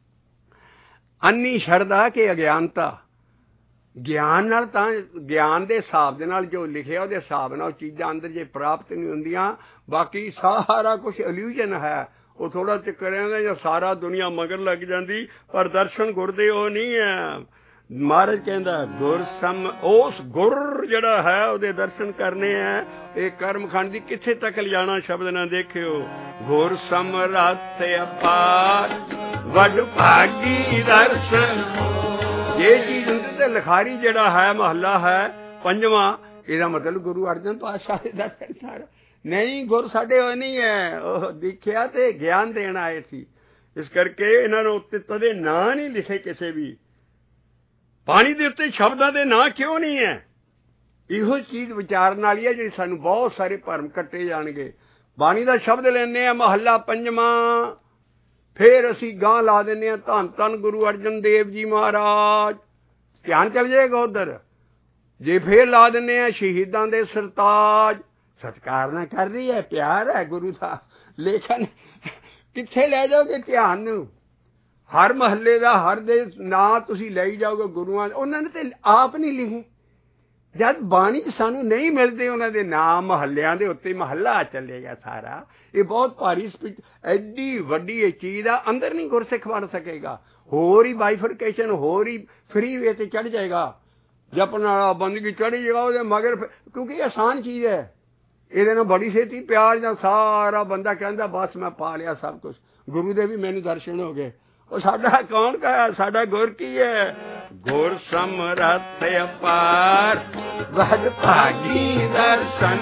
ਅੰਨੀ ਸ਼ਰਧਾ ਕਿ ਅਗਿਆਨਤਾ। ਗਿਆਨ ਨਾਲ ਤਾਂ ਗਿਆਨ ਦੇ ਹਿਸਾਬ ਦੇ ਨਾਲ ਜੋ ਲਿਖਿਆ ਉਹਦੇ ਹਿਸਾਬ ਨਾਲ ਚੀਜ਼ਾਂ ਅੰਦਰ ਜੇ ਪ੍ਰਾਪਤ ਨਹੀਂ ਹੁੰਦੀਆਂ। ਬਾਕੀ ਸਾਰਾ ਕੁਛ ਇਲੂਜ਼ਨ ਹੈ। ਉਹ ਥੋੜਾ ਚਿਰ ਕਰਾਂਗੇ ਜਾਂ ਸਾਰਾ ਦੁਨੀਆ ਮਗਰ ਲੱਗ ਜਾਂਦੀ। ਪਰ ਦਰਸ਼ਨ ਗੁਰ ਦੇ ਉਹ ਨਹੀਂ ਹੈ। ਮਹਾਰਾਜ ਕਹਿੰਦਾ ਗੁਰ ਸਮ ਉਸ ਗੁਰ ਜਿਹੜਾ ਹੈ ਉਹਦੇ ਦਰਸ਼ਨ ਕਰਨੇ ਹੈ। ਇਹ ਕਰਮਖੰਡ ਦੀ ਕਿੱਥੇ ਤੱਕ ਲਿਜਾਣਾ ਸ਼ਬਦ ਨਾ ਦੇਖਿਓ। ਗੁਰ ਸਮਰੱਥ ਅਪਾਰ ਵੱਡ ਭਾਗੀ ਦਰਸ਼ਨ। ਇਹ ਚੀਜ਼ ਹੁੰਦੀ ਤੇ ਲਿਖਾਰੀ ਜਿਹੜਾ ਹੈ ਮਹੱਲਾ ਹੈ ਪੰਜਵਾਂ। ਇਹਦਾ ਮਤਲਬ ਗੁਰੂ ਅਰਜਨ ਪਾਤਸ਼ਾਹ ਦੇ ਦਰਸ਼ਨ ਸਾਰਾ ਨਹੀਂ। ਗੁਰ ਸਾਡੇ ਹੋਏ ਨਹੀਂ ਹੈ। ਉਹ ਦੇਖਿਆ ਤੇ ਗਿਆਨ ਦੇਣ ਆਏ ਸੀ। ਇਸ ਕਰਕੇ ਇਹਨਾਂ ਨੂੰ ਉੱਤੇ ਤਦੇ ਨਾਂ ਨਹੀਂ ਲਿਖੇ ਕਿਸੇ ਵੀ। ਪਾਣੀ ਦੇ ਉੱਤੇ ਸ਼ਬਦਾਂ ਦੇ ਨਾਂ ਕਿਉਂ ਨਹੀਂ ਹੈ? ਇਹੋ ਚੀਜ਼ ਵਿਚਾਰਨ ਵਾਲੀ ਹੈ ਜਿਹੜੀ ਸਾਨੂੰ ਬਹੁਤ ਸਾਰੇ ਭਰਮ ਕੱਟੇ ਜਾਣਗੇ। ਬਾਣੀ ਦਾ ਸ਼ਬਦ ਲੈਂਦੇ ਹਾਂ ਮਹੱਲਾ ਪੰਜਵਾਂ। ਫਿਰ ਅਸੀਂ ਗਾਂ ਲਾ ਦਿੰਦੇ ਹਾਂ ਧੰਨ ਧੰਨ ਗੁਰੂ ਅਰਜਨ ਦੇਵ ਜੀ ਮਹਾਰਾਜ। ਧਿਆਨ ਚੱਲ ਜਾਏਗਾ ਉੱਧਰ। ਜੇ ਫੇਰ ਲਾ ਦਿੰਦੇ ਹਾਂ ਸ਼ਹੀਦਾਂ ਦੇ ਸਰਤਾਜ। ਸਤਿਕਾਰ ਨਾ ਕਰ ਰਹੀ ਹੈ ਪਿਆਰ ਹੈ ਗੁਰੂ ਦਾ। ਲੇਕਿਨ ਕਿੱਥੇ ਲੈ ਜਾਓਗੇ ਧਿਆਨ ਨੂੰ? ਹਰ ਮਹੱਲੇ ਦਾ ਹਰ ਦੇ ਨਾਂ ਤੁਸੀਂ ਲਈ ਜਾਓਗੇ ਗੁਰੂਆਂ। ਉਹਨਾਂ ਨੇ ਤੇ ਆਪ ਨਹੀਂ ਲਿਖੇ। ਜਦ ਬਾਣੀ ਚ ਸਾਨੂੰ ਨਹੀਂ ਮਿਲਦੇ ਉਹਨਾਂ ਦੇ ਨਾਮ ਮਹੱਲਿਆਂ ਦੇ ਉੱਤੇ ਮਹੱਲਾ ਚੱਲੇਗਾ ਸਾਰਾ। ਇਹ ਬਹੁਤ ਭਾਰੀ ਸਪੀਚ ਐਡੀ ਵੱਡੀ ਇਹ ਚੀਜ਼ ਆ। ਅੰਦਰ ਨਹੀਂ ਗੁਰਸਿੱਖ ਬਣ ਸਕੇਗਾ। ਹੋਰ ਹੀ ਬਾਈਫਰਕੇਸ਼ਨ ਹੋਰ ਹੀ ਫਰੀ ਵੇ ਤੇ ਚੜ੍ਹ ਜਾਏਗਾ। ਜਪਣ ਵਾਲਾ ਬੰਦਗੀ ਚੜ੍ਹ ਜਾਏਗਾ ਉਹਦੇ ਮਗਰ। ਕਿਉਂਕਿ ਇਹ ਆਸਾਨ ਚੀਜ਼ ਹੈ। ਇਹਦੇ ਨਾਲ ਬੜੀ ਛੇਤੀ ਪਿਆਰ ਜਾਂ ਸਾਰਾ ਬੰਦਾ ਕਹਿੰਦਾ ਬਸ ਮੈਂ ਪਾ ਲਿਆ ਸਭ ਕੁਛ। ਗੁਰੂ ਦੇ ਵੀ ਮੈਨੂੰ ਦਰਸ਼ਨ ਹੋ ਗਏ। ਉਹ ਸਾਡਾ ਕੌਣ ਕਹਾ? ਸਾਡਾ ਗੁਰ ਕੀ ਹੈ? ਗੁਰ ਸਮਰੱਥ ਅਪਾਰ ਵੱਡ ਭਾਗੀ ਦਰਸ਼ਨ।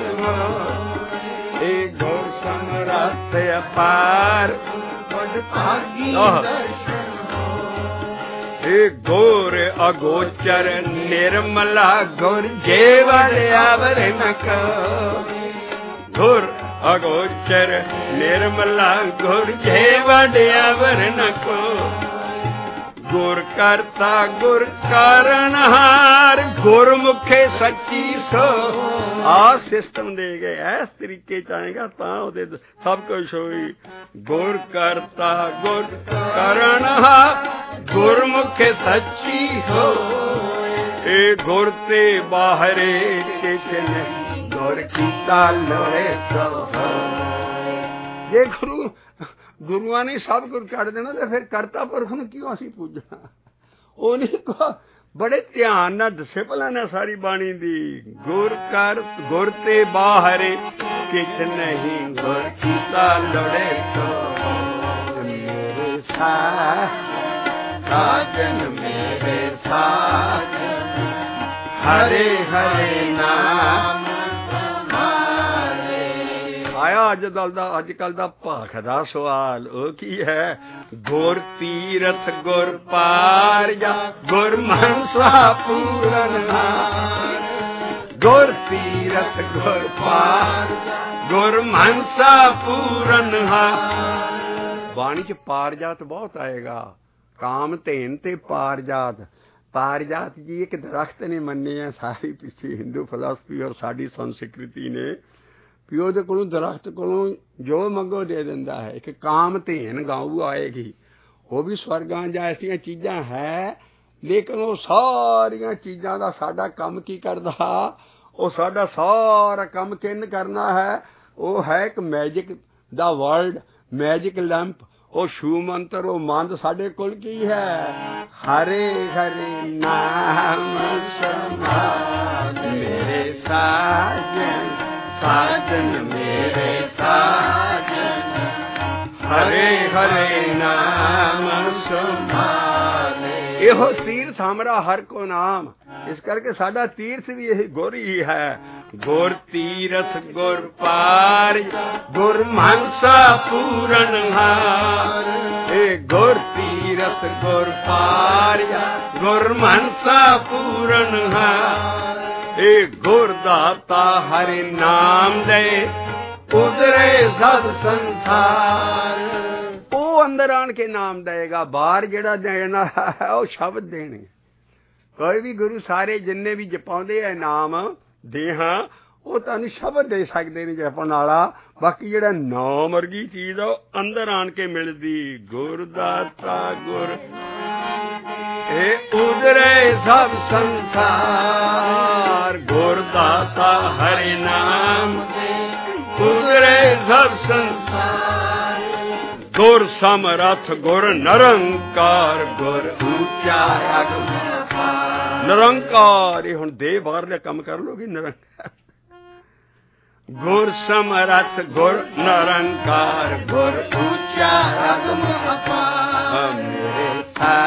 ਇਹ ਗੁਰ ਸਮਰੱਥ ਅਪਾਰ ਵੱਡ ਭਾਗੀ ਦਰਸ਼ਨ। ਇਹ ਗੁਰ ਅਗੋਚਰ ਨਿਰਮਲਾ ਗੁਰ ਜੇ ਵਡਿਆਵਰ ਨ ਗੁਰ ਅਗੋਚਰ ਨਿਰਮਲਾ ਗੁਰ ਜੇ ਵਡਿਆਵਰ ਨ ਗੁਰ ਕਰਤਾ ਗੁਰ ਕਾਰਣਹਾਰ ਗੁਰਮੁਖੇ ਸੱਚੀ ਸੋ। ਆ ਸਿਸਟਮ ਦੇ ਗਏ ਇਸ ਤਰੀਕੇ ਚ ਆਏਗਾ ਤਾਂ ਉਹਦੇ ਸਭ ਕੁਛ ਹੋਈ। ਗੁਰ ਕਰਤਾ ਗੁਰ ਕਾਰਣਹਾਰ ਗੁਰਮੁਖੇ ਸੱਚੀ ਹੋ। ਇਹ ਗੁਰ ਤੇ ਬਾਹਰੇ ਕਿਛ ਨਹੀਂ ਗੁਰ ਕੀਤਾ ਲੋੜੇ ਸੋ। ਜੇ ਗੁਰੂਆਂ ਨੇ ਸਭ ਕੁਝ ਕੱਢ ਦੇਣਾ ਤੇ ਫਿਰ ਕਰਤਾ ਪੁਰਖ ਨੂੰ ਕਿਉਂ ਅਸੀਂ ਪੂਜਣਾ? ਉਹ ਨਹੀਂ ਬੜੇ ਧਿਆਨ ਨਾਲ ਡਿਸਿਪਲਨ ਹੈ ਸਾਰੀ ਬਾਣੀ ਦੀ। ਗੁਰ ਤੇ ਬਾਹਰੇ ਕਿਛ ਨਹੀਂ ਗੁਰ ਕੀਤਾ ਲੋੜੇ ਸੋ। ਮੇਰੇ ਸਾਜਨ ਮੇਰੇ ਸਾਜਨ ਹਰੇ ਹਰੇ ਨਾਮ ਆਇਆ ਅੱਜ ਕੱਲ ਦਾ ਭਾਖ ਦਾ ਸਵਾਲ, ਉਹ ਕੀ ਹੈ? ਗੁਰ ਤੀਰਥ ਗੁਰ ਪਾਰ ਜਾ, ਗੁਰ ਮਨਸਾ ਪੂਰਨ ਹਾਰ। ਗੁਰ ਤੀਰਥ ਗੁਰ ਪਾਰ, ਗੁਰ ਮਨਸਾ ਪੂਰਨ ਹਾਰ। ਬਾਣੀ ਚ ਪਾਰ ਜਾਤ ਬਹੁਤ ਆਏਗਾ, ਕਾਮ ਧੇਨ ਤੇ ਪਾਰ ਜਾਤ। ਪਾਰ ਜਾਤ ਜੀ ਇੱਕ ਦਰਖਤ ਨੇ ਮੰਨੇ ਆ ਸਾਰੀ ਪਿੱਛੇ ਹਿੰਦੂ ਫਿਲਾਸਫੀ ਔਰ ਸਾਡੀ ਸੰਸਕ੍ਰਿਤੀ ਨੇ, ਵੀ ਉਹਦੇ ਕੋਲੋਂ ਦਰਖਤ ਕੋਲੋਂ ਜੋ ਮੰਗੋ ਦੇ ਦਿੰਦਾ ਹੈ। ਇੱਕ ਕਾਮ ਧੇਨ ਗਾਊ ਆਏਗੀ, ਉਹ ਵੀ ਸਵਰਗਾਂ ਜਾਂ ਐਸੀਆਂ ਚੀਜ਼ਾਂ ਹੈ, ਲੇਕਿਨ ਉਹ ਸਾਰੀਆਂ ਚੀਜ਼ਾਂ ਦਾ ਸਾਡਾ ਕੰਮ ਕੀ ਕਰਦਾ? ਉਹ ਸਾਡਾ ਸਾਰਾ ਕੰਮ ਕਿੰਨ ਕਰਨਾ ਹੈ? ਉਹ ਹੈ ਇੱਕ ਮੈਜਿਕ ਦਾ ਵਰਲਡ, ਮੈਜਿਕ ਲੈਂਪ, ਉਹ ਛੂ ਮੰਤਰ, ਉਹ ਮੰਦ ਸਾਡੇ ਕੋਲ ਕੀ ਹੈ? ਹਰੇ ਹਰੇ ਨਾਮ ਸਮਾਧ ਮੇਰੇ ਸਾਜਨ, ਸਾਜਨ ਮੇਰੇ ਸਾਜਨ, ਹਰੇ ਹਰੇ ਨਾਮ ਸਮਾਧ। ਇਹੋ ਤੀਰਥ ਹਮਾਰਾ ਹਰ ਕੋ ਨਾਮ। ਇਸ ਕਰਕੇ ਸਾਡਾ ਤੀਰਥ ਵੀ ਇਹ ਗੁਰ ਹੀ ਹੈ। ਗੁਰ ਤੀਰਥ ਗੁਰ ਪਾਰ, ਗੁਰ ਮਨਸਾ ਪੂਰਨ ਹਾਰ। ਇਹ ਗੁਰ ਤੀਰਥ ਗੁਰ ਪਾਰ, ਗੁਰ ਮਨਸਾ ਪੂਰਨ ਹਾਰ। ਇਹ ਗੁਰ ਦਾਤਾ ਹਰਿ ਨਾਮ ਦੇ, ਉਧਰੇ ਸਭ ਸੰਸਾਰ। ਉਹ ਅੰਦਰ ਆਣ ਕੇ ਨਾਮ ਦੇਗਾ, ਬਾਹਰ ਜਿਹੜਾ ਦੇਣਾ ਹੈ ਉਹ ਸ਼ਬਦ ਦੇਣਗੇ। ਕੋਈ ਵੀ ਗੁਰੂ ਸਾਰੇ ਜਿੰਨੇ ਵੀ ਜਪਾਉਂਦੇ ਆ ਨਾਮ ਦੇਹਾਂ, ਉਹ ਤੁਹਾਨੂੰ ਸ਼ਬਦ ਦੇ ਸਕਦੇ ਨੇ ਜਪਣ ਵਾਲਾ। ਬਾਕੀ ਜਿਹੜਾ ਨਾਮ ਵਰਗੀ ਚੀਜ਼ ਆ ਉਹ ਅੰਦਰ ਆਣ ਕੇ ਮਿਲਦੀ। ਗੁਰ ਦਾਤਾ ਗੁਰ ਇਹ ਉਧਰੇ ਸਭ ਸੰਸਾਰ। ਗੁਰ ਦਾਤਾ ਹਰਿ ਨਾਮ ਉਧਰੇ ਸਭ ਸੰਸਾਰ। ਗੁਰ ਸਮਰਥ ਗੁਰ ਨਿਰੰਕਾਰ, ਗੁਰ ਉੱਚਾ ਅਗਮ ਨਿਰੰਕਾਰ। ਇਹ ਹੁਣ ਦੇ ਬਾਹਰਲੇ ਕੰਮ ਕਰ ਲੋਗੇ ਨਿਰੰਕਾਰ। ਗੁਰ ਸਮਰਥ ਗੁਰ ਨਿਰੰਕਾਰ, ਗੁਰ ਉੱਚਾ ਅਗਮ ਅਪਾਰ। ਮੇਰੇ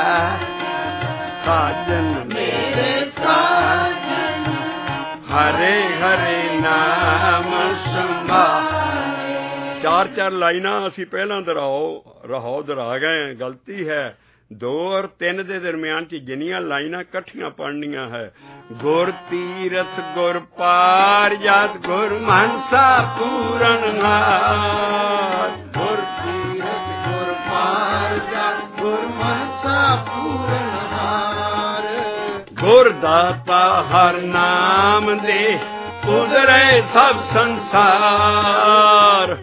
ਸਾਜਨ ਮੇਰੇ ਸਾਜਨ, ਹਰੇ ਹਰੇ ਨਾਮ ਸੰਭਾਲ। ਚਾਰ ਚਾਰ ਲਾਈਨਾਂ ਅਸੀਂ ਪਹਿਲਾਂ ਦੁਹਰਾ ਗਏ, ਗਲਤੀ ਹੈ। 2 ਔਰ 3 ਦੇ ਦਰਮਿਆਨ ਚ ਜਿੰਨੀਆਂ ਲਾਈਨਾਂ ਇਕੱਠੀਆਂ ਪੜ੍ਹਨੀਆਂ ਹੈ। ਗੁਰ ਤੀਰਥ ਗੁਰ ਪਾਰ ਜਾਤ, ਗੁਰ ਮਨਸਾ ਪੂਰਨ ਹਾਰ। ਗੁਰ ਤੀਰਥ ਗੁਰ ਪਾਰ ਜਾਤ, ਗੁਰ ਮਨਸਾ ਪੂਰਨ ਹਾਰ। ਗੁਰ ਦਾਤਾ ਹਰ ਨਾਮ ਦੇ, ਉਧਰੇ ਸਭ ਸੰਸਾਰ।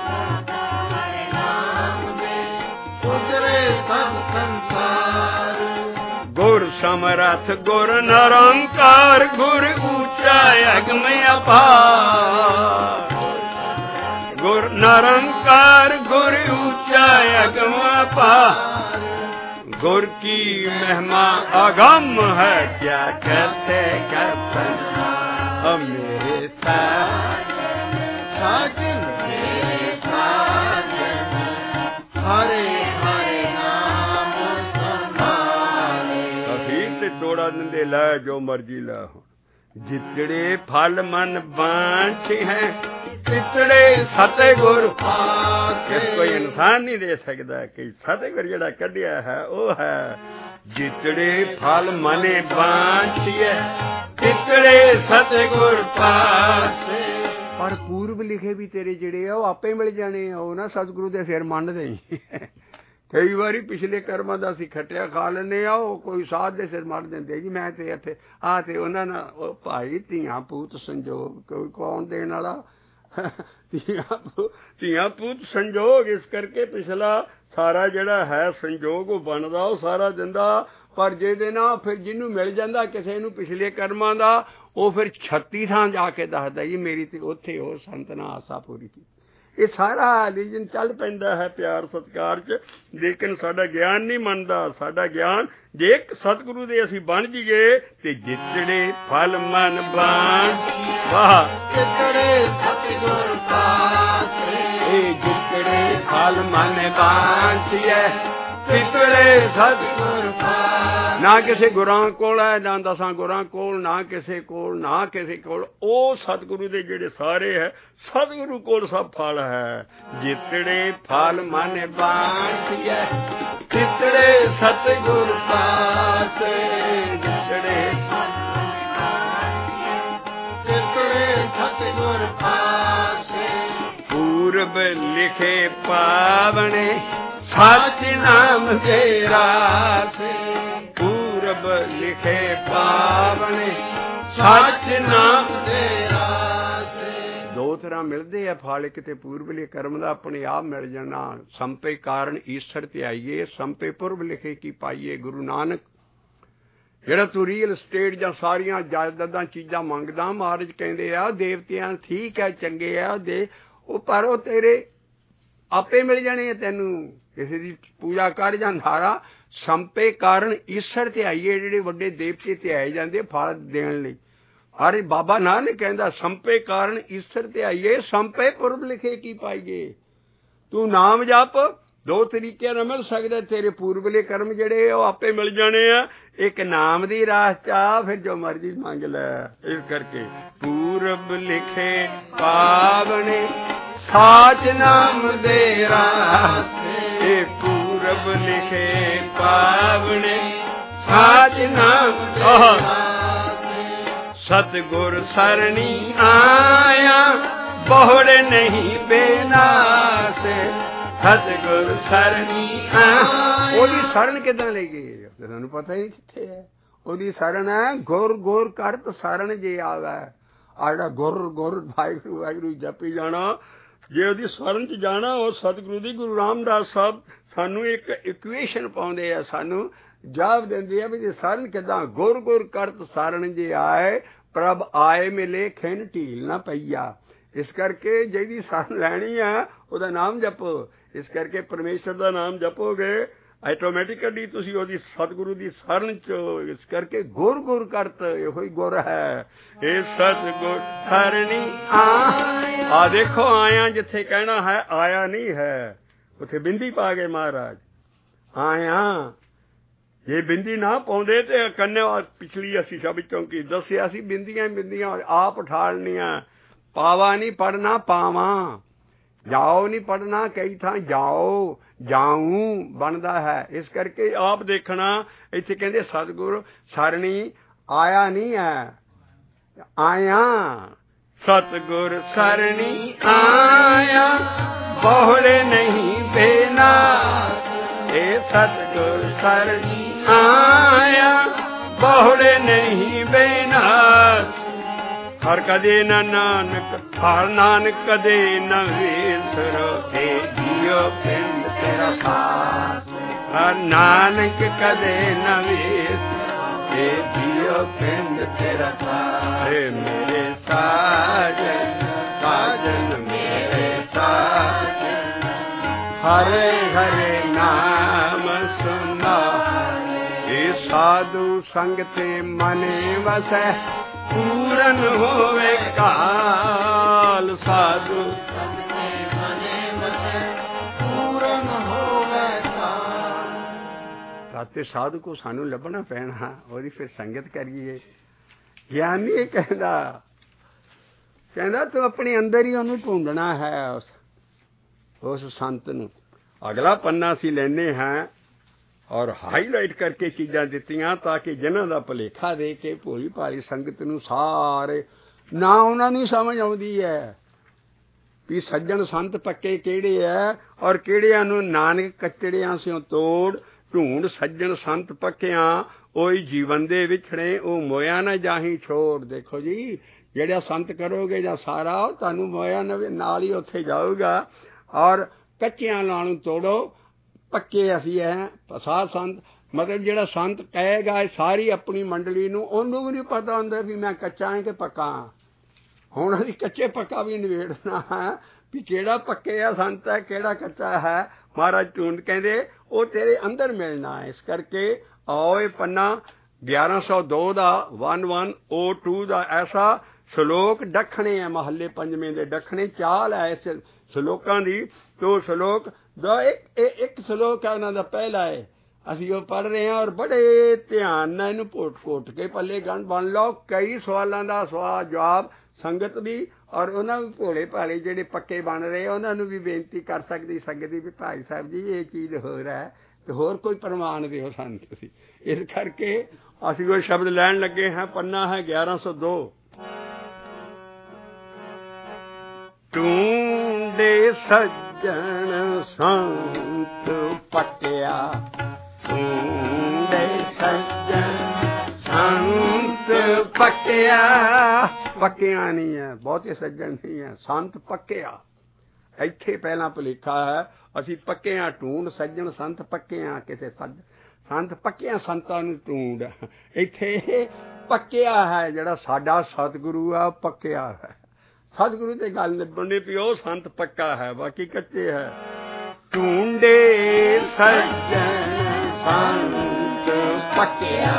ਗੁਰ ਸਮਰਥ ਗੁਰ ਨਿਰੰਕਾਰ, ਗੁਰ ਉੱਚਾ ਅਗਮ ਅਪਾਰ। ਗੁਰ ਨਿਰੰਕਾਰ ਗੁਰ ਉੱਚਾ ਅਗਮ ਅਪਾਰ। गुर की महिमा अगम है, क्या कहते कहते मेरे साजन मेरे साजन, हरे हरे नाम संभाले। अखीर ते जोड़ा दिंदे लै जो मर्जी लै, जितने फल मन बांछे हैं तितड़े सतगुर पासे। कोई इंसान नहीं दे सकता कि सतगुर जिहड़ा कढ़िया है वो है। जितड़े फल मने बांछिए तितड़े सतगुर पासे। पर पूर्व लिखे भी तेरे जिहड़े आ आपे मिल जाने, वो ना सतगुरु दे सिर मंड देई। कई बारी पिछले कर्मां दा असीं खट्टिया खा लैंदे आ, कोई साध दे सिर मर दिंदे जी मैं ते इत्थे आ ते उन्हां नाल भाई धीआं पूत संजोग कोई कौन देण वाला। ਧੀਆਂ ਪੁੱਤ ਸੰਜੋਗ। ਇਸ ਕਰਕੇ ਪਿਛਲਾ ਸਾਰਾ ਜਿਹੜਾ ਹੈ ਸੰਜੋਗ ਉਹ ਬਣਦਾ, ਉਹ ਸਾਰਾ ਦਿੰਦਾ। ਪਰ ਜਿਹਦੇ ਨਾਲ ਫਿਰ ਜਿਹਨੂੰ ਮਿਲ ਜਾਂਦਾ ਕਿਸੇ ਨੂੰ ਪਿਛਲੇ ਕਰਮਾਂ ਦਾ, ਉਹ ਫਿਰ 36 ਥਾਂ ਜਾ ਕੇ ਦੱਸਦਾ ਜੀ ਮੇਰੀ ਤੇ ਉੱਥੇ ਉਹ ਸੰਤ ਨੇ ਆਸਾ ਪੂਰੀ ਕੀਤੀ। ਇਹ ਸਾਰਾ ਰਿਲੀਜਨ ਚੱਲ ਪੈਂਦਾ ਹੈ ਪਿਆਰ ਸਤਿਕਾਰ 'ਚ, ਲੇਕਿਨ ਸਾਡਾ ਗਿਆਨ ਨਹੀਂ ਮੰਨਦਾ। ਸਾਡਾ ਗਿਆਨ ਜੇ ਇੱਕ ਸਤਿਗੁਰੂ ਦੇ ਅਸੀਂ ਬਣ ਜਾਈਏ ਤੇ ਜਿਤੜੇ ਫਲ ਮਨ ਬਾਂਝ ਵਾਹ ਜਿਤੜੇ ਸਤਿਗੁਰ ਪਾਸੇ। ਇਹ ਜਿਤੜੇ ਫਲ ਮਨ ਬਾਂਝੀਏ ਤਿਤੜੇ ਸਤਿਗੁਰ ਪਾਸ। ਨਾ ਕਿਸੇ ਗੁਰਾਂ ਕੋਲ ਹੈ, ਨਾ 10 ਗੁਰਾਂ ਕੋਲ, ਨਾ ਕਿਸੇ ਕੋਲ, ਨਾ ਕਿਸੇ ਕੋਲ। ਉਹ ਸਤਿਗੁਰੂ ਦੇ ਜਿਹੜੇ ਸਾਰੇ ਹੈ, ਸਤਿਗੁਰੂ ਕੋਲ ਸਭ ਫਲ ਹੈ। ਜਿਤੜੇ ਫਲ ਮਨ ਬਾਂਟਿਐ, ਤਿਤੜੇ ਸਤਿਗੁਰ ਪਾਸ। ਜਿਤੜੇ ਸਤਿਗੁਰ ਪਾਸ। ਪੂਰਬ ਲਿਖੇ ਪਾਵਣੇ, ਸਚ ਨਾਮ ਦੇ ਰਾਸ। ਪੂਰਬ ਲਿਖੇ ਪਾਵਣੇ, ਸਚ ਨਾਮ ਦੇ ਰਾਸ। ਦੋ ਤਰ੍ਹਾਂ ਮਿਲਦੇ ਆ ਫਲ, ਇੱਕ ਤੇ ਪੂਰਬਲੇ ਕਰਮ ਦਾ ਆਪਣੇ ਆਪ ਮਿਲ ਜਾਣਾ, ਸੰਪੇ ਕਾਰਨ ਈਸ਼ਰ ਤੇ ਆਈਏ, ਸੰਪੇ ਪੁਰਬ ਲਿਖੇ ਕੀ ਪਾਈਏ। ਗੁਰੂ ਨਾਨਕ ਜਿਹੜਾ ਤੂੰ ਰੀਅਲ estate ਜਾਂ ਸਾਰੀਆਂ ਜਾਇਦਾਦਾਂ ਚੀਜ਼ਾਂ ਮੰਗਦਾ, ਮਹਾਰਾਜ ਕਹਿੰਦੇ ਆ ਦੇਵਤਿਆਂ ਠੀਕ ਹੈ, ਚੰਗੇ ਆ ਦੇ, ਉਹ ਪਰ ਉਹ ਤੇਰੇ ਆਪੇ ਮਿਲ ਜਾਣੇ ਆ ਤੈਨੂੰ। ਕਿਸੇ ਦੀ ਪੂਜਾ ਕਰ ਜਾਂ ਧਾਰਾ, ਸੰਪੇ ਕਾਰਨ ਈਸ਼ਰ ਤੇ ਆਈਏ। ਜਿਹੜੇ ਵੱਡੇ ਦੇਵਤੇ ਤੇ ਆਏ ਜਾਂਦੇ ਫਲ ਦੇਣ ਲਈ। ਅਰੇ ਬਾਬਾ ਨਾਨਕ ਕਹਿੰਦਾ ਸੰਪੇ ਕਾਰਨ ਈਸ਼ਰ ਤੇ ਆਈਏ, ਸੰਪੇ ਪੁਰਬ ਲਿਖੇ ਕੀ ਪਾਈਏ। ਤੂੰ ਨਾਮ ਜਪ, ਦੋ ਤਰੀਕਿਆਂ ਨਾਲ ਮਿਲ ਸਕਦਾ। ਤੇਰੇ ਪੂਰਬਲੇ ਕਰਮ ਜਿਹੜੇ ਉਹ ਆਪੇ ਮਿਲ ਜਾਣੇ ਆ। ਇੱਕ ਨਾਮ ਦੀ ਰਾਹ ਚਾ, ਫਿਰ ਜੋ ਮਰਜ਼ੀ ਮੰਗ ਲੈ। ਇਸ ਕਰਕੇ ਪੂਰਬ ਲਿਖੇ ਪਾਵਣੇ, ਸਾਚ ਨਾਮ ਦੇ ਰਾਸ। ਇਹ ਪੂਰਬ ਲਿਖੇ ਪਾਵਣੇ, ਸਾਚ ਨਾਮ ਦੇ ਰਾਸ। ਸਤਿਗੁਰ ਸਰਣੀ ਆਇਆ, ਬਹੁੜ ਨਹੀਂ ਬੇਨਾਸ। ਸਤਿਗੁਰ ਸਰਣੀ ਆਇਆ। ਉਹਦੀ ਸ਼ਰਨ ਕਿੱਦਾਂ ਲੈ ਗਏ ਤੁਹਾਨੂੰ ਪਤਾ ਹੀ ਕਿੱਥੇ ਹੈ। ਉਹਦੀ ਸ਼ਰਨ ਹੈ ਗੁਰ ਗੁਰ ਕਰਤ ਸ਼ਰਨ ਜੇ ਆਵੇ। ਆ ਜਿਹੜਾ ਗੁਰ ਗੁਰ ਵਾਹਿਗੁਰੂ ਵਾਹਿਗੁਰੂ ਜਪੀ ਜਾਣਾ, ਜੇ ਉਹਦੀ ਸ਼ਰਨ 'ਚ ਜਾਣਾ। ਉਹ ਸਤਿਗੁਰੂ ਦੀ ਗੁਰੂ ਰਾਮਦਾਸ ਸਾਹਿਬ ਸਾਨੂੰ ਇੱਕ ਇਕੁਏਸ਼ਨ ਪਾਉਂਦੇ ਆ, ਸਾਨੂੰ ਜਵਾਬ ਦਿੰਦੇ ਆ ਵੀ ਜੇ ਸ਼ਰਨ ਕਿੱਦਾਂ। ਗੁਰ ਗੁਰ ਕਰਤ ਸ਼ਰਨ ਜੇ ਆਏ, ਪ੍ਰਭ ਆਏ ਮਿਲੇ ਖਿਨ ਢੀਲ ਨਾ ਪਈਆ। ਇਸ ਕਰਕੇ ਜਿਹਦੀ ਸ਼ਰਨ ਲੈਣੀ ਆ ਉਹਦਾ ਨਾਮ ਜਪੋ। ਇਸ ਕਰਕੇ ਪਰਮੇਸ਼ਰ ਦਾ ਨਾਮ ਜਪੋਗੇ ਆਟੋਮੈਟਿਕਲੀ ਤੁਸੀਂ ਉਹਦੀ ਸਤਿਗੁਰੂ ਦੀ ਸ਼ਰਨ 'ਚ। ਇਸ ਕਰਕੇ ਗੁਰ ਗੁਰ ਕਰਤ ਇਹੋ ਹੀ ਗੁਰ ਹੈ। ਇਹ ਸਤਿਗੁਰ ਸਰਣੀ ਆ ਦੇਖੋ, ਆਇਆ ਜਿੱਥੇ ਕਹਿਣਾ ਹੈ ਆਇਆ ਨਹੀਂ ਹੈ, ਉੱਥੇ ਬਿੰਦੀ ਪਾ ਗਏ ਮਹਾਰਾਜ। ਆਇਆ ਜੇ ਬਿੰਦੀ ਨਾ ਪਾਉਂਦੇ ਤੇ ਕੰਨਿਆ ਪਿਛਲੀ ਅਸੀਂ ਸ਼ਬਦ ਚੌਂਕੀ ਦੱਸਿਆ ਸੀ, ਬਿੰਦੀਆਂ ਬਿੰਦੀਆਂ ਆਪ ਠਾਲਣੀਆਂ। ਪਾਵਾ ਨਹੀਂ ਪੜਨਾ ਪਾਵਾਂ, ਜਾਓ ਨਹੀਂ ਪੜਨਾ ਕਈ ਥਾਂ ਜਾਓ ਜਾਊ ਬਣਦਾ ਹੈ। ਇਸ ਕਰਕੇ ਆਪ ਦੇਖਣਾ। ਇੱਥੇ ਕਹਿੰਦੇ ਸਤਿਗੁਰ ਸਰਣੀ ਆਇਆ ਨਹੀਂ ਹੈ, ਆਇਆ। ਸਤਿਗੁਰ ਸਰਣੀ ਆਇਆ, ਬਹੁੜੇ ਨਹੀਂ ਬੇਨਾਸ। ਇਹ ਸਤਿਗੁਰ ਸਰਣੀ ਆਇਆ, ਬਹੁੜੇ ਨਹੀਂ ਬੇਨਾਸ। ਹਰ ਕਦੇ ਨਾ ਨਾਨਕ, ਹਰ ਨਾਨਕ ਕਦੇ ਨਾ ਵਿਸਰੋ। ਇਹ ਜੀਓ ਪਿੰਡ ਤੇਰਾ ਖਾਸ। ਹਰ ਨਾਨਕ ਕਦੇ ਨਾ ਵਿਸਰੋ। ਇਹ ਜੀਓ ਪਿੰਡ ਤੇਰਾ ਖਾਸ। ਮੇਰੇ ਸਾਜਨ ਸਾਜਨ ਮੇਰੇ ਸਾਜਨ, ਹਰੇ ਹਰੇ ਨਾਮ ਸੁਨਾ। ਇਹ ਸਾਧੂ ਸੰਗ ਤੇ ਮਨ ਵਸੈ, ਪੂਰਨ ਹੋਵੇ ਕਾਲ। ਸਾਧੂ ਸੰਗ ਤੇ ਮਨ ਵਸੈ, ਪੂਰਨ ਹੋਵੇ ਕਾਲ। ਤੇ ਸਾਧੂ ਕੋ ਸਾਨੂੰ ਲੱਭਣਾ ਪੈਣਾ, ਉਹਦੀ ਫਿਰ ਸੰਗਤ ਕਰੀਏ। ਗਿਆਨੀ ਇਹ ਕਹਿੰਦਾ ਤੂੰ ਆਪਣੇ ਅੰਦਰ ਹੀ ਉਹਨੂੰ ਢੂੰਡਣਾ ਹੈ, ਉਸ ਸੰਤ ਨੂੰ। ਅਗਲਾ ਪੰਨਾ ਅਸੀਂ ਲੈਨੇ ਹਾਂ ਔਰ ਹਾਈਲਾਈਟ ਕਰਕੇ ਚੀਜ਼ਾਂ ਦਿੱਤੀਆਂ ਤਾਂ ਕਿ ਜਿਨ੍ਹਾਂ ਦਾ ਭੁਲੇਖਾ ਦੇ ਕੇ ਭੋਲੀ ਭਾਲੀ ਸੰਗਤ ਨੂੰ ਸਾਰੇ ਨਾ ਉਹਨਾਂ ਨੂੰ ਸਮਝ ਆਉਂਦੀ ਹੈ ਵੀ ਸੱਜਣ ਸੰਤ ਪੱਕੇ ਕਿਹੜੇ ਹੈ ਔਰ ਕਿਹੜਿਆਂ ਨੂੰ ਨਾਨਕ ਕੱਚੜਿਆਂ ਸਿਓ ਤੋੜ। ਢੂੰਡ ਸੱਜਣ ਸੰਤ ਪੱਕਿਆਂ, ਉਹੀ ਜੀਵਨ ਦੇ ਵਿਛੜੇ, ਉਹ ਮੋਇਆ ਨਾ ਜਾਹੀ ਛੋੜ। ਦੇਖੋ ਜੀ, ਜਿਹੜਾ ਸੰਤ ਕਰੋਗੇ ਜਾਂ ਸਾਰਾ, ਉਹ ਤੁਹਾਨੂੰ ਮੋਇਆ ਨਾਲ ਹੀ ਉੱਥੇ ਜਾਊਗਾ। ਔਰ ਕੱਚਿਆਂ ਨਾਲੋਂ ਤੋੜੋ, ਪੱਕੇ ਅਸੀਂ ਹੈ। ਸਾਧ ਸੰਤ ਮਤਲਬ ਜਿਹੜਾ ਸੰਤ ਕਹੇਗਾ ਸਾਰੀ ਆਪਣੀ ਮੰਡਲੀ ਨੂੰ, ਉਹਨੂੰ ਵੀ ਨਹੀਂ ਪਤਾ ਹੁੰਦਾ ਵੀ ਮੈਂ ਕੱਚਾ ਹਾਂ ਕਿ ਪੱਕਾ। ਹੁਣ ਅਸੀਂ ਕੱਚੇ ਪੱਕਾ ਵੀ ਨਿਬੇੜਨਾ ਹੈ ਵੀ ਕਿਹੜਾ ਪੱਕੇ ਆ ਸੰਤ ਹੈ, ਕਿਹੜਾ ਕੱਚਾ ਹੈ। ਮਹਾਰਾਜ ਢੂੰਡ ਕਹਿੰਦੇ ਉਹ ਤੇਰੇ ਅੰਦਰ ਮਿਲਣਾ ਹੈ। ਇਸ ਕਰਕੇ ਆਓ ਇਹ ਪੰਨਾ 1102 ਦਾ 1102 ਦਾ ਐਸਾ ਸ਼ਲੋਕ ਦੱਖਣੇ ਹੈ, ਮਹੱਲੇ ਪੰਜਵੇਂ ਦੇ ਦੱਖਣੇ ਚਾਲ ਹੈ ਇਸ ਸ਼ਲੋਕਾਂ ਦੀ। ਤੋ ਸ਼ਲੋਕ ਦਾ ਇੱਕ ਸ਼ਲੋਕ ਹੈ ਉਹਨਾਂ ਦਾ ਪਹਿਲਾ ਹੈ, ਅਸੀਂ ਉਹ ਪੜ੍ਹ ਰਹੇ ਹਾਂ ਔਰ ਬੜੇ ਧਿਆਨ ਨਾਲ ਇਹਨੂੰ ਘੋਟ ਕੇ ਪੱਲੇ ਬਣ ਲਓ। ਕਈ ਸਵਾਲਾਂ ਦਾ ਜਵਾਬ ਸੰਗਤ ਵੀ ਔਰ ਉਹਨਾਂ ਨੂੰ ਭੋਲੇ ਭਾਲੇ ਜਿਹੜੇ ਪੱਕੇ ਬਣ ਰਹੇ ਉਹਨਾਂ ਨੂੰ ਵੀ ਬੇਨਤੀ ਕਰ ਸਕਦੀ ਸੰਗਤ ਦੀ ਵੀ ਭਾਈ ਸਾਹਿਬ ਜੀ ਇਹ ਚੀਜ਼ ਹੋਰ ਹੈ ਤੇ ਹੋਰ ਕੋਈ ਪ੍ਰਮਾਣ ਦਿਓ ਸਾਨੂੰ ਤੁਸੀਂ। ਇਸ ਕਰਕੇ ਅਸੀਂ ਉਹ ਸ਼ਬਦ ਲੈਣ ਲੱਗੇ ਹਾਂ। ਪੰਨਾ ਹੈ 1102। ਟੂੰਡੇ ਸੱਜਣ ਸੰਤ ਪੱਕਿਆ, ਟੂੰਡੇ ਸੱਜਣ ਸੰਤ ਪੱਕਿਆ। ਪੱਕਿਆ ਨਹੀਂ ਹੈ, ਬਹੁਤੇ ਸੱਜਣ ਨਹੀਂ ਹੈ, ਸੰਤ ਪੱਕਿਆ। ਇੱਥੇ ਪਹਿਲਾਂ ਭੁਲੇਖਾ ਹੈ, ਅਸੀਂ ਪੱਕੇ ਹਾਂ ਟੂੰਡ, ਸੱਜਣ ਸੰਤ ਪੱਕੇ ਹਾਂ। ਕਿਸੇ ਸੰਤ ਪੱਕਿਆ ਸੰਤਾਂ ਨੂੰ ਟੂੰਡ, ਇੱਥੇ ਪੱਕਿਆ ਹੈ ਜਿਹੜਾ ਸਾਡਾ ਸਤਿਗੁਰੂ ਆ ਪੱਕਿਆ ਹੈ। ਸਤਿਗੁਰੂ ਤੇ ਗੱਲ ਨਿਬੜਨੀ ਪਈ ਉਹ ਸੰਤ ਪੱਕਾ ਹੈ, ਬਾਕੀ ਕੱਚੇ ਹੈ। ਟੂੰਡੇ ਸੱਜਣ ਸੰਤ ਪੱਕਿਆ,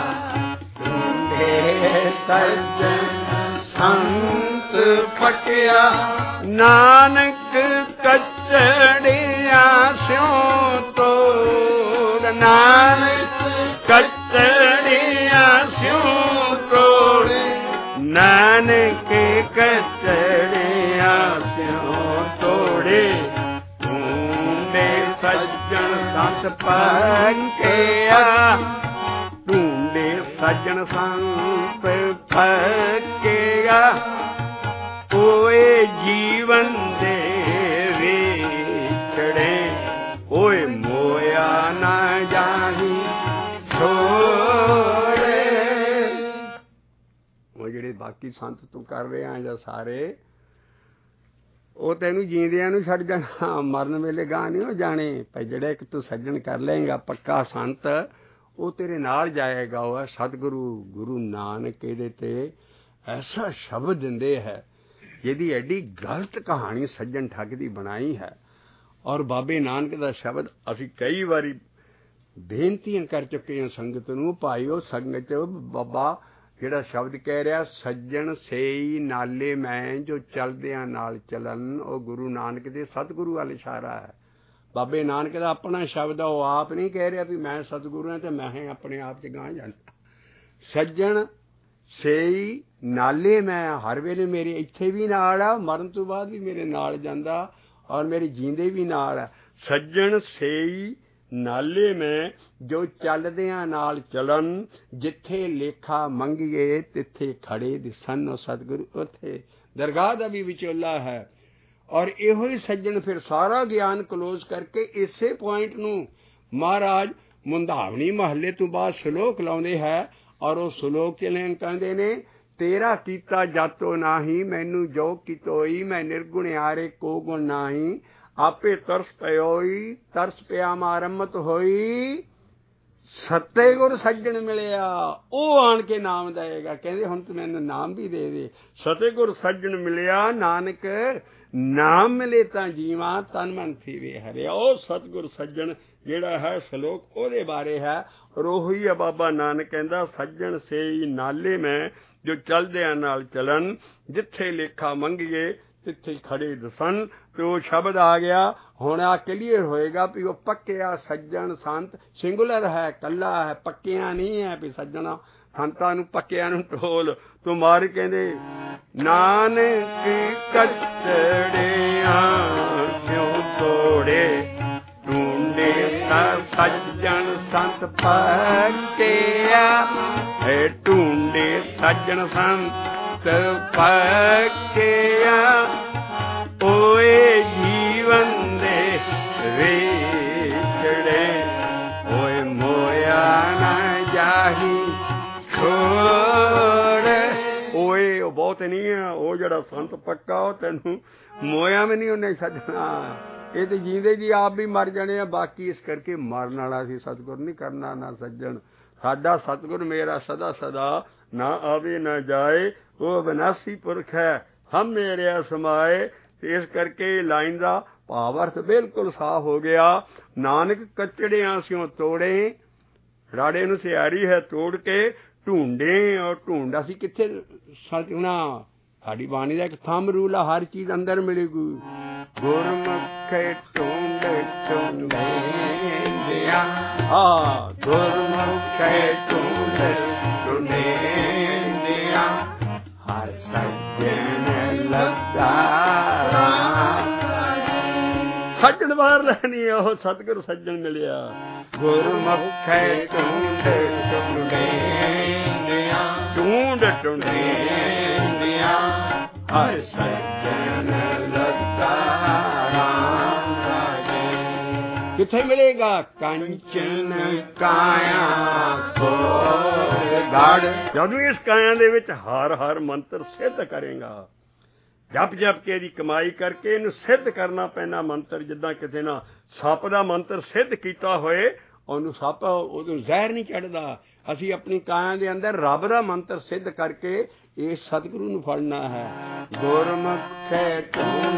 ਟੂੰਡੇ ਸੱਜਣ ਸੰਤ ਪੱਕਿਆ। ਨਾਨਕ ਕੱਚੜਿਆਂ ਸਿਉ ਤੋੜ, ਨਾਨਕ ਕੱਚੜਿਆਂ ਸਿਉ ਤੋੜ, ਨਾਨਕ ਕੱਚੜਿਆਂ ਸਿਉ ਤੋੜੇ। ਟੂੰਡੇ ਸੱਜਣ ਸੰਤ ਪੱਕਿਆ, ਟੂੰਡੇ ਸੱਜਣ ਸੰਤ ਪੱਕਿਆ। ਓਏ ਜੀਵਨ ਦੇ ਵਿਛੜੇ, ਓਏ ਮੋਇਆ ਨਾ ਜਾਹੀ ਛੋੜੇ। ਉਹ ਜਿਹੜੇ ਬਾਕੀ ਸੰਤ ਤੂੰ ਕਰ ਰਿਹਾ ਜਾਂ ਸਾਰੇ, ਉਹ ਤੈਨੂੰ ਜੀਂਦਿਆਂ ਨੂੰ ਛੱਡ ਜਾਣਾ, ਮਰਨ ਵੇਲੇ ਗਾਂ ਨਹੀਂ ਉਹ ਜਾਣੇ। ਭਾਈ ਜਿਹੜਾ ਇੱਕ ਤੂੰ ਸੱਜਣ ਕਰ ਲਏਗਾ ਪੱਕਾ ਸੰਤ, ਉਹ ਤੇਰੇ ਨਾਲ ਜਾਏਗਾ। ਉਹ ਹੈ ਸਤਿਗੁਰੂ। ਗੁਰੂ ਨਾਨਕ ਇਹਦੇ ਤੇ ਐਸਾ ਸ਼ਬਦ ਦਿੰਦੇ ਹੈ ਜਿਹਦੀ ਐਡੀ ਗਲਤ ਕਹਾਣੀ ਸੱਜਣ ਠੱਗ ਦੀ ਬਣਾਈ ਹੈ। ਔਰ ਬਾਬੇ ਨਾਨਕ ਦਾ ਸ਼ਬਦ ਅਸੀਂ ਕਈ ਵਾਰੀ ਬੇਨਤੀਆਂ ਕਰ ਚੁੱਕੇ ਹਾਂ ਸੰਗਤ ਨੂੰ, ਭਾਈ ਉਹ ਸੰਗਤ ਬਾਬਾ ਜਿਹੜਾ ਸ਼ਬਦ ਕਹਿ ਰਿਹਾ ਸੱਜਣ ਸੇਈ ਨਾਲੇ ਮੈਂ ਜੋ ਚਲਦਿਆਂ ਨਾਲ ਚੱਲਣ, ਉਹ ਗੁਰੂ ਨਾਨਕ ਦੇ ਸਤਿਗੁਰੂ ਵੱਲ ਇਸ਼ਾਰਾ ਹੈ। ਬਾਬੇ ਨਾਨਕ ਦਾ ਆਪਣਾ ਸ਼ਬਦ ਆ, ਉਹ ਆਪ ਨਹੀਂ ਕਹਿ ਰਿਹਾ ਵੀ ਮੈਂ ਸਤਿਗੁਰੂ ਹਾਂ ਤੇ ਮੈਂ ਆਪਣੇ ਆਪ 'ਚ ਗਾਂਹ ਜਾਣਾ। ਸੱਜਣ ਸੇਈ ਨਾਲੇ ਮੈਂ, ਹਰ ਵੇਲੇ ਮੇਰੇ ਇੱਥੇ ਵੀ ਨਾਲ ਆ, ਮਰਨ ਤੋਂ ਬਾਅਦ ਵੀ ਮੇਰੇ ਨਾਲ ਜਾਂਦਾ ਔਰ ਮੇਰੇ ਜੀਂਦੇ ਵੀ ਨਾਲ ਆ। ਸੱਜਣ ਸੇਈ ਨਾਲੇ ਮੈਂ ਜੋ ਚੱਲਦਿਆਂ ਨਾਲ ਚੱਲਣ, ਜਿੱਥੇ ਲੇਖਾ ਮੰਗੀਏ ਤਿੱਥੇ ਖੜੇ ਦਿਸਣ। ਉਹ ਸਤਿਗੁਰੂ ਉੱਥੇ ਦਰਗਾਹ ਦਾ ਵੀ ਵਿਚੋਲਾ ਹੈ। ਔਰ ਇਹੋ ਹੀ ਸੱਜਣ ਫਿਰ ਸਾਰਾ ਗਿਆਨ ਕਲੋਜ਼ ਕਰਕੇ ਇਸੇ ਪੁਆਇੰਟ ਨੂੰ ਮਹਾਰਾਜ ਮੁੰਦਾਵਣੀ ਮਹੱਲੇ ਤੋਂ ਬਾਅਦ ਸ਼ਲੋਕ ਲਾਉਂਦੇ ਹੈ। ਔਰ ਉਹ ਸ਼ਲੋਕ ਚਲੇ ਕਹਿੰਦੇ ਨੇ, ਤੇਰਾ ਕੀਤਾ ਜਾਤੋ ਨਾਹੀ, ਮੈਨੂੰ ਜੋ ਕੀਤੋਈ, ਮੈਂ ਨਿਰਗੁਣਿਆਰੇ ਕੋ ਗੁਣ ਨਾਹੀ। ਆਪੇ ਤਰਸ ਪਿਓਈ, ਤਰਸ ਪਿਆ ਮਾਰਮਤ ਹੋਈ। ਸੱਤੇ ਗੁਰ ਸੱਜਣ ਮਿਲਿਆ, ਉਹ ਆਣ ਕੇ ਨਾਮ ਦੇਗਾ। ਕਹਿੰਦੇ ਹੁਣ ਤੂੰ ਮੈਨੂੰ ਨਾਮ ਵੀ ਦੇ ਦੇ। ਸਤੇ ਗੁਰ ਸੱਜਣ ਮਿਲਿਆ, ਨਾਨਕ ਨਾਮ ਮਿਲੇ ਤਾਂ ਜੀਵਾਂ, ਤਨ ਮਨ ਥੀਵੇ ਹਰਿਆ। ਉਹ ਸਤਿਗੁਰ ਸੱਜਣ ਜਿਹੜਾ ਹੈ ਸ਼ਲੋਕ ਉਹਦੇ ਬਾਰੇ ਹੈ। ਔਰ ਉਹੀ ਆ ਬਾਬਾ ਨਾਨਕ ਕਹਿੰਦਾ ਸੱਜਣ ਸੇਈ ਨਾਲੇ ਮੈਂ ਜੋ ਚਲਦਿਆਂ ਨਾਲ ਚੱਲਣ, ਜਿੱਥੇ ਲੇਖਾ ਮੰਗੀਏ ਤਿੱਥੇ ਖੜੇ ਦਸਣ। ਤੇ ਉਹ ਸ਼ਬਦ ਆ ਗਿਆ। ਹੁਣ ਆ ਕਲੀਅਰ ਹੋਏਗਾ ਵੀ ਉਹ ਪੱਕਿਆ ਸੱਜਣ ਸੰਤ ਸਿੰਗੂਲਰ ਹੈ, ਕੱਲਾ ਹੈ, ਪੱਕਿਆਂ ਨਹੀਂ ਹੈ ਵੀ ਸੱਜਣਾ ਸੰਤਾਂ ਨੂੰ ਪੱਕਿਆਂ ਨੂੰ ਢੋਲ ਤੂੰ ਮਾਰ। ਕਹਿੰਦੇ ਨਾਨਕ ਕੱਚੜਿਆਂ ਕਿਉਂ ਤੋੜੇ, ਟੂੰਡੇ ਸੱਜਣ ਸੰਤ ਪੱਕਿਆ। ਟੂੰਡੇ ਸੱਜਣ ਸੰਤ ਪੱਕਿਆ। ਓਏ ਜੀਵਨ ਦੇ ਵਿਛੜੇ, ਓਏ ਮੋਇਆ ਨਾ ਜਾਹੀ ਛੋੜ। ਓਏ ਉਹ ਬਹੁਤ ਨਹੀਂ ਆ, ਉਹ ਜਿਹੜਾ ਸੰਤ ਪੱਕਾ ਉਹ ਤੈਨੂੰ ਮੋਇਆ ਵੀ ਨਹੀਂ ਉਹਨੇ ਛੱਡਣਾ। ਇਹ ਤੇ ਜੀਂਦੇ ਜੀ ਆਪ ਵੀ ਮਰ ਜਾਣੇ ਆ। ਬਾਕੀ ਇਸ ਕਰਕੇ ਮਰਨ ਵਾਲਾ ਸੀ ਸਤਿਗੁਰ ਨਹੀਂ ਕਰਨਾ ਨਾ ਸੱਜਣ। ਸਾਡਾ ਸਤਿਗੁਰ ਮੇਰਾ ਸਦਾ ਸਦਾ ਨਾ ਆਵੇ ਨਾ ਜਾਏ, ਉਹ ਵਿਨਾਸੀ ਪੁਰਖ ਹੈ ਹਮ ਮੇਰਿਆ ਸਮਾਏ। ਇਸ ਕਰਕੇ ਲਾਈਨ ਦਾ ਭਾਵ ਅਰਥ ਬਿਲਕੁਲ ਸਾਫ਼ ਹੋ ਗਿਆ। ਨਾਨਕ ਕੱਚੜਿਆਂ ਸਿਉ ਤੋੜੇ, ਰਾੜੇ ਨੂੰ ਸਿਆਰੀ ਹੈ ਤੋੜ ਕੇ ਢੂੰਡੇ। ਔਰ ਢੂੰਡ ਅਸੀਂ ਕਿੱਥੇ ਸੱਜਣਾ ਸਾਡੀ ਬਾਣੀ ਦਾ ਇੱਕ ਥੰਮ ਰੂਲ ਆ, ਹਰ ਚੀਜ਼ ਅੰਦਰ ਮਿਲੇਗੀ। ਗੁਰਮੁਖੇ ਢੂੰਡ ਢੂੰਡਿਆ, ਗੁਰਮੁਖੇ ਢੂੰਡ ਢੂੰਡਿਆ, ਹਰ ਸੱਜਣ ਲੱਗਾ। ਸੱਜਣ ਬਾਹਰ ਲੈਣੀ, ਉਹ ਸਤਿਗੁਰ ਸੱਜਣ ਮਿਲਿਆ। ਗੁਰਮੁਖੇ ਢੂੰਡ ਢੂੰਡਿਆ, ਢੂੰਡ ਢੂੰਡਿਆ, ਹਰ ਸੱਜਣ ਲੱਗਾ। ਕਿੱਥੇ ਮਿਲੇਗਾ? ਕੰਚਨ ਕਾਇਆ ਕੋਲ ਗੜ। ਜਦੋਂ ਇਸ ਕਾਇਆ ਦੇ ਵਿੱਚ ਹਰ ਹਰ ਮੰਤਰ ਸਿੱਧ ਕਰੇਗਾ, ਜਪ ਜਪ ਕੇ ਇਹਦੀ ਕਮਾਈ ਕਰਕੇ ਇਹਨੂੰ ਸਿੱਧ ਕਰਨਾ ਪੈਣਾ ਮੰਤਰ। ਜਿੱਦਾਂ ਕਿਸੇ ਨਾਲ ਸੱਪ ਦਾ ਮੰਤਰ ਸਿੱਧ ਕੀਤਾ ਹੋਏ, ਉਹਨੂੰ ਸੱਪ ਉਹਨੂੰ ਜ਼ਹਿਰ ਨਹੀਂ ਚੜ੍ਹਦਾ। ਅਸੀਂ ਆਪਣੀ ਕਾਇਆ ਦੇ ਅੰਦਰ ਰੱਬ ਦਾ ਮੰਤਰ ਸਿੱਧ ਕਰਕੇ ਇਸ ਸਤਿਗੁਰੂ ਨੂੰ ਫੜਨਾ ਹੈ। ਗੁਰਮੁਖੇ ਢੂੰਡ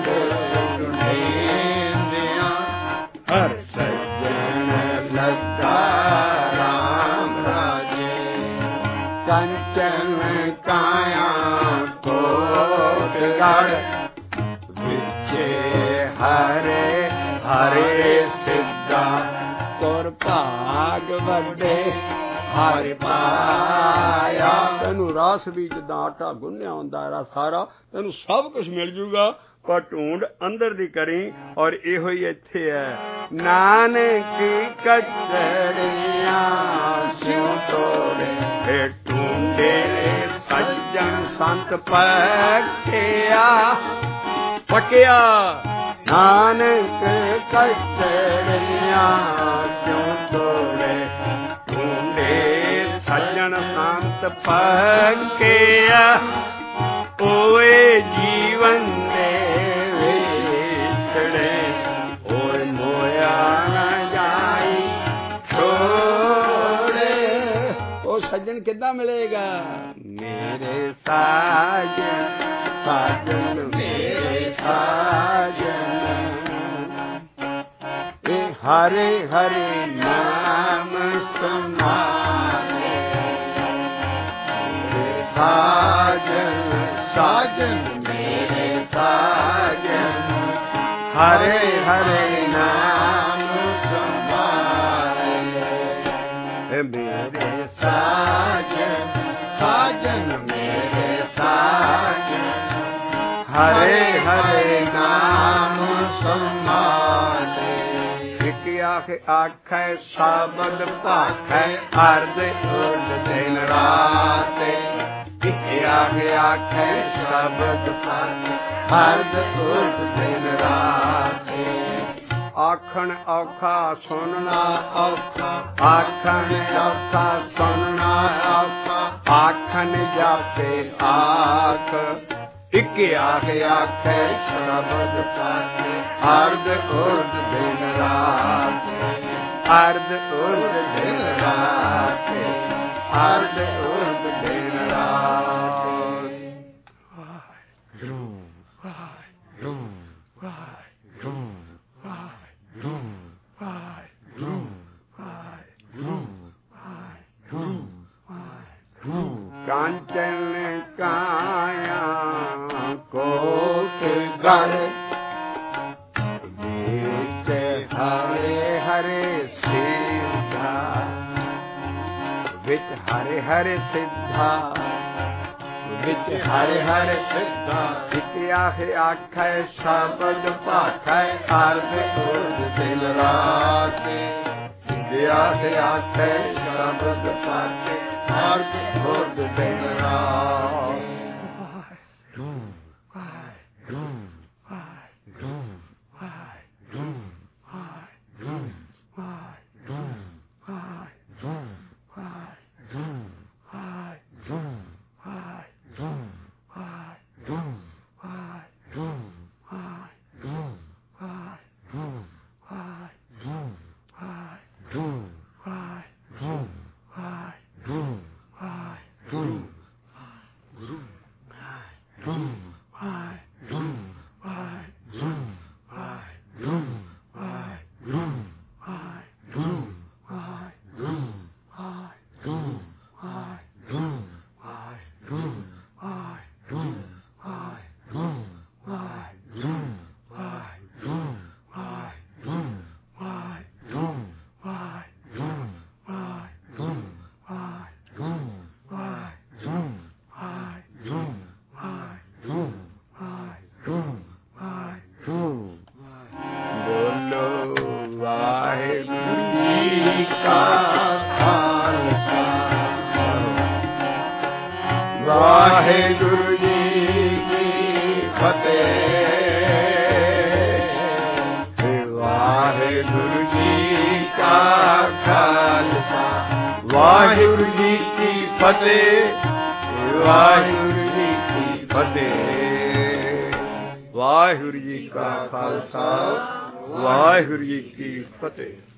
ਢੂੰਡਿਆ, ਹਰ ਸੱਜਣ ਲੱਗਾ ਰਾਮ ਰਾਜੇ। ਕੰਚਨ ਕਾਇਆ ਕੋਟ ਗੜ, ਵਿਚੇ ਹਰੇ ਹਰੇ ਸਿੱਧਾ। ਤੁਰ ਭਾਗ ਵੱਡੇ ਹਰਿ ਪਾਇਆ। ਤੈਨੂੰ ਰਸ ਵੀ ਜਿੱਦਾਂ ਆਟਾ ਗੁੰਨਿਆ ਹੁੰਦਾ ਰਸ ਸਾਰਾ, ਤੈਨੂੰ ਸਭ ਕੁਝ ਮਿਲ ਜੂਗਾ, ਪਰ ਢੂੰਡ ਅੰਦਰ ਦੀ ਕਰੀ। ਔਰ ਇਹੋ ਹੀ ਇੱਥੇ ਹੈ, ਨਾਨਕ ਕਚੜੀਆਂ ਸਿਉ ਤੋੜੇ, ਇਹ ਢੂੰਡੇ ਸੱਜਣ ਸੰਤ ਪੱਕਿਆ ਪੱਕਿਆ। ਨਾਨਕ ਕਚੜੀਆਂ ਸਿਉ ਤੋੜੇ, ਸੱਜਣ ਸੰਤ ਪੱਕਿਆ। ਓਏ ਜੀਵਨ ਦੇ ਵਿਛੜੇ, ਓਏ ਮੋਇਆ ਨਾ ਜਾਈ ਛੋੜੇ। ਉਹ ਸੱਜਣ ਕਿੱਦਾਂ ਮਿਲੇਗਾ? ਮੇਰੇ ਸਾਜਨ ਸਾਜਨ ਮੇਰੇ ਸਾਜਨ, ਇਹ ਹਰੇ ਹਰੇ ਨਾਮ ਸਮਾਰੇ। ਸਾਜਨ ਸਾਜਨ ਮੇਰੇ ਸਾਜਨ, ਹਰੇ ਹਰੇ ਨਾਮ ਸੰਭਾਲੇ। ਮੇਰੇ ਸਾਜਨ ਸਾਜਨ ਮੇਰੇ ਸਾਜਨ, ਹਰੇ ਹਰੇ ਨਾਮ ਸੰਭਾਲੇ। ਇੱਕ ਆਖ ਆਖੈ ਸ਼ਬਦ ਭਾਖੈ, ਅਰਧ ਉਰਧ ਦਿਨ ਰਾਤ। ਆਖੈ ਸ਼ਬਦ ਭਾਖੈ, ਅਰਧ ਉਰਧ ਦਿਨ ਰਾਤ। ਆਖਣ ਔਖਾ ਸੁਣਨਾ ਔਖਾ, ਆਖਣ ਔਖਾ ਸੁਣਨਾ ਔਖਾ। ਆਖਣ ਜਾਪੇ ਆਖ, ਇੱਕ ਆਖ ਆਖੈ ਸ਼ਬਦ ਭਾਖੈ, ਅਰਧ ਉਰਧ ਦਿਨ ਰਾਤ। ਅਰਧ ਉਰਧ ਦਿਨ ਰਾਤ, ਅਰਧ ਉਰਧ ਦਿਨ ਰਾਤ। ਕਾਂਚਨ ਕਾਇਆ ਕੋਟ ਗੜ, ਵਿੱਚ ਹਰੇ ਹਰੇ ਸਿੱਧਾ। ਵਿੱਚ ਹਰੇ ਹਰੇ ਸਿੱਧਾ, ਵਿੱਚ ਹਰੇ ਹਰੇ ਸਿੱਧਾ। ਇੱਕ ਆਖ ਆਖੈ ਸ਼ਬਦ ਭਾਖੈ, ਅਰਧ ਉਰਧ ਦਿਨ ਰਾਤ। ਆਖ ਆਖੈ ਸ਼ਬਦ ਭਾਖੈ, ਅਰਧ ਉਰਧ ਦਿਨ ਰਾਤ। ਵਾਹਿਗੁਰੂ ਜੀ ਕੀ ਫਤਿਹ। ਵਾਹਿਗੁਰੂ ਜੀ ਕਾ ਖਾਲਸਾ, ਵਾਹਿਗੁਰੂ ਜੀ ਕੀ ਫਤਿਹ। ਵਾਹਿਗੁਰੂ ਜੀ ਕੀ ਫਤਿਹ। ਵਾਹਿਗੁਰੂ ਜੀ ਕਾ ਖਾਲਸਾ, ਵਾਹਿਗੁਰੂ ਜੀ ਕੀ ਫਤਿਹ।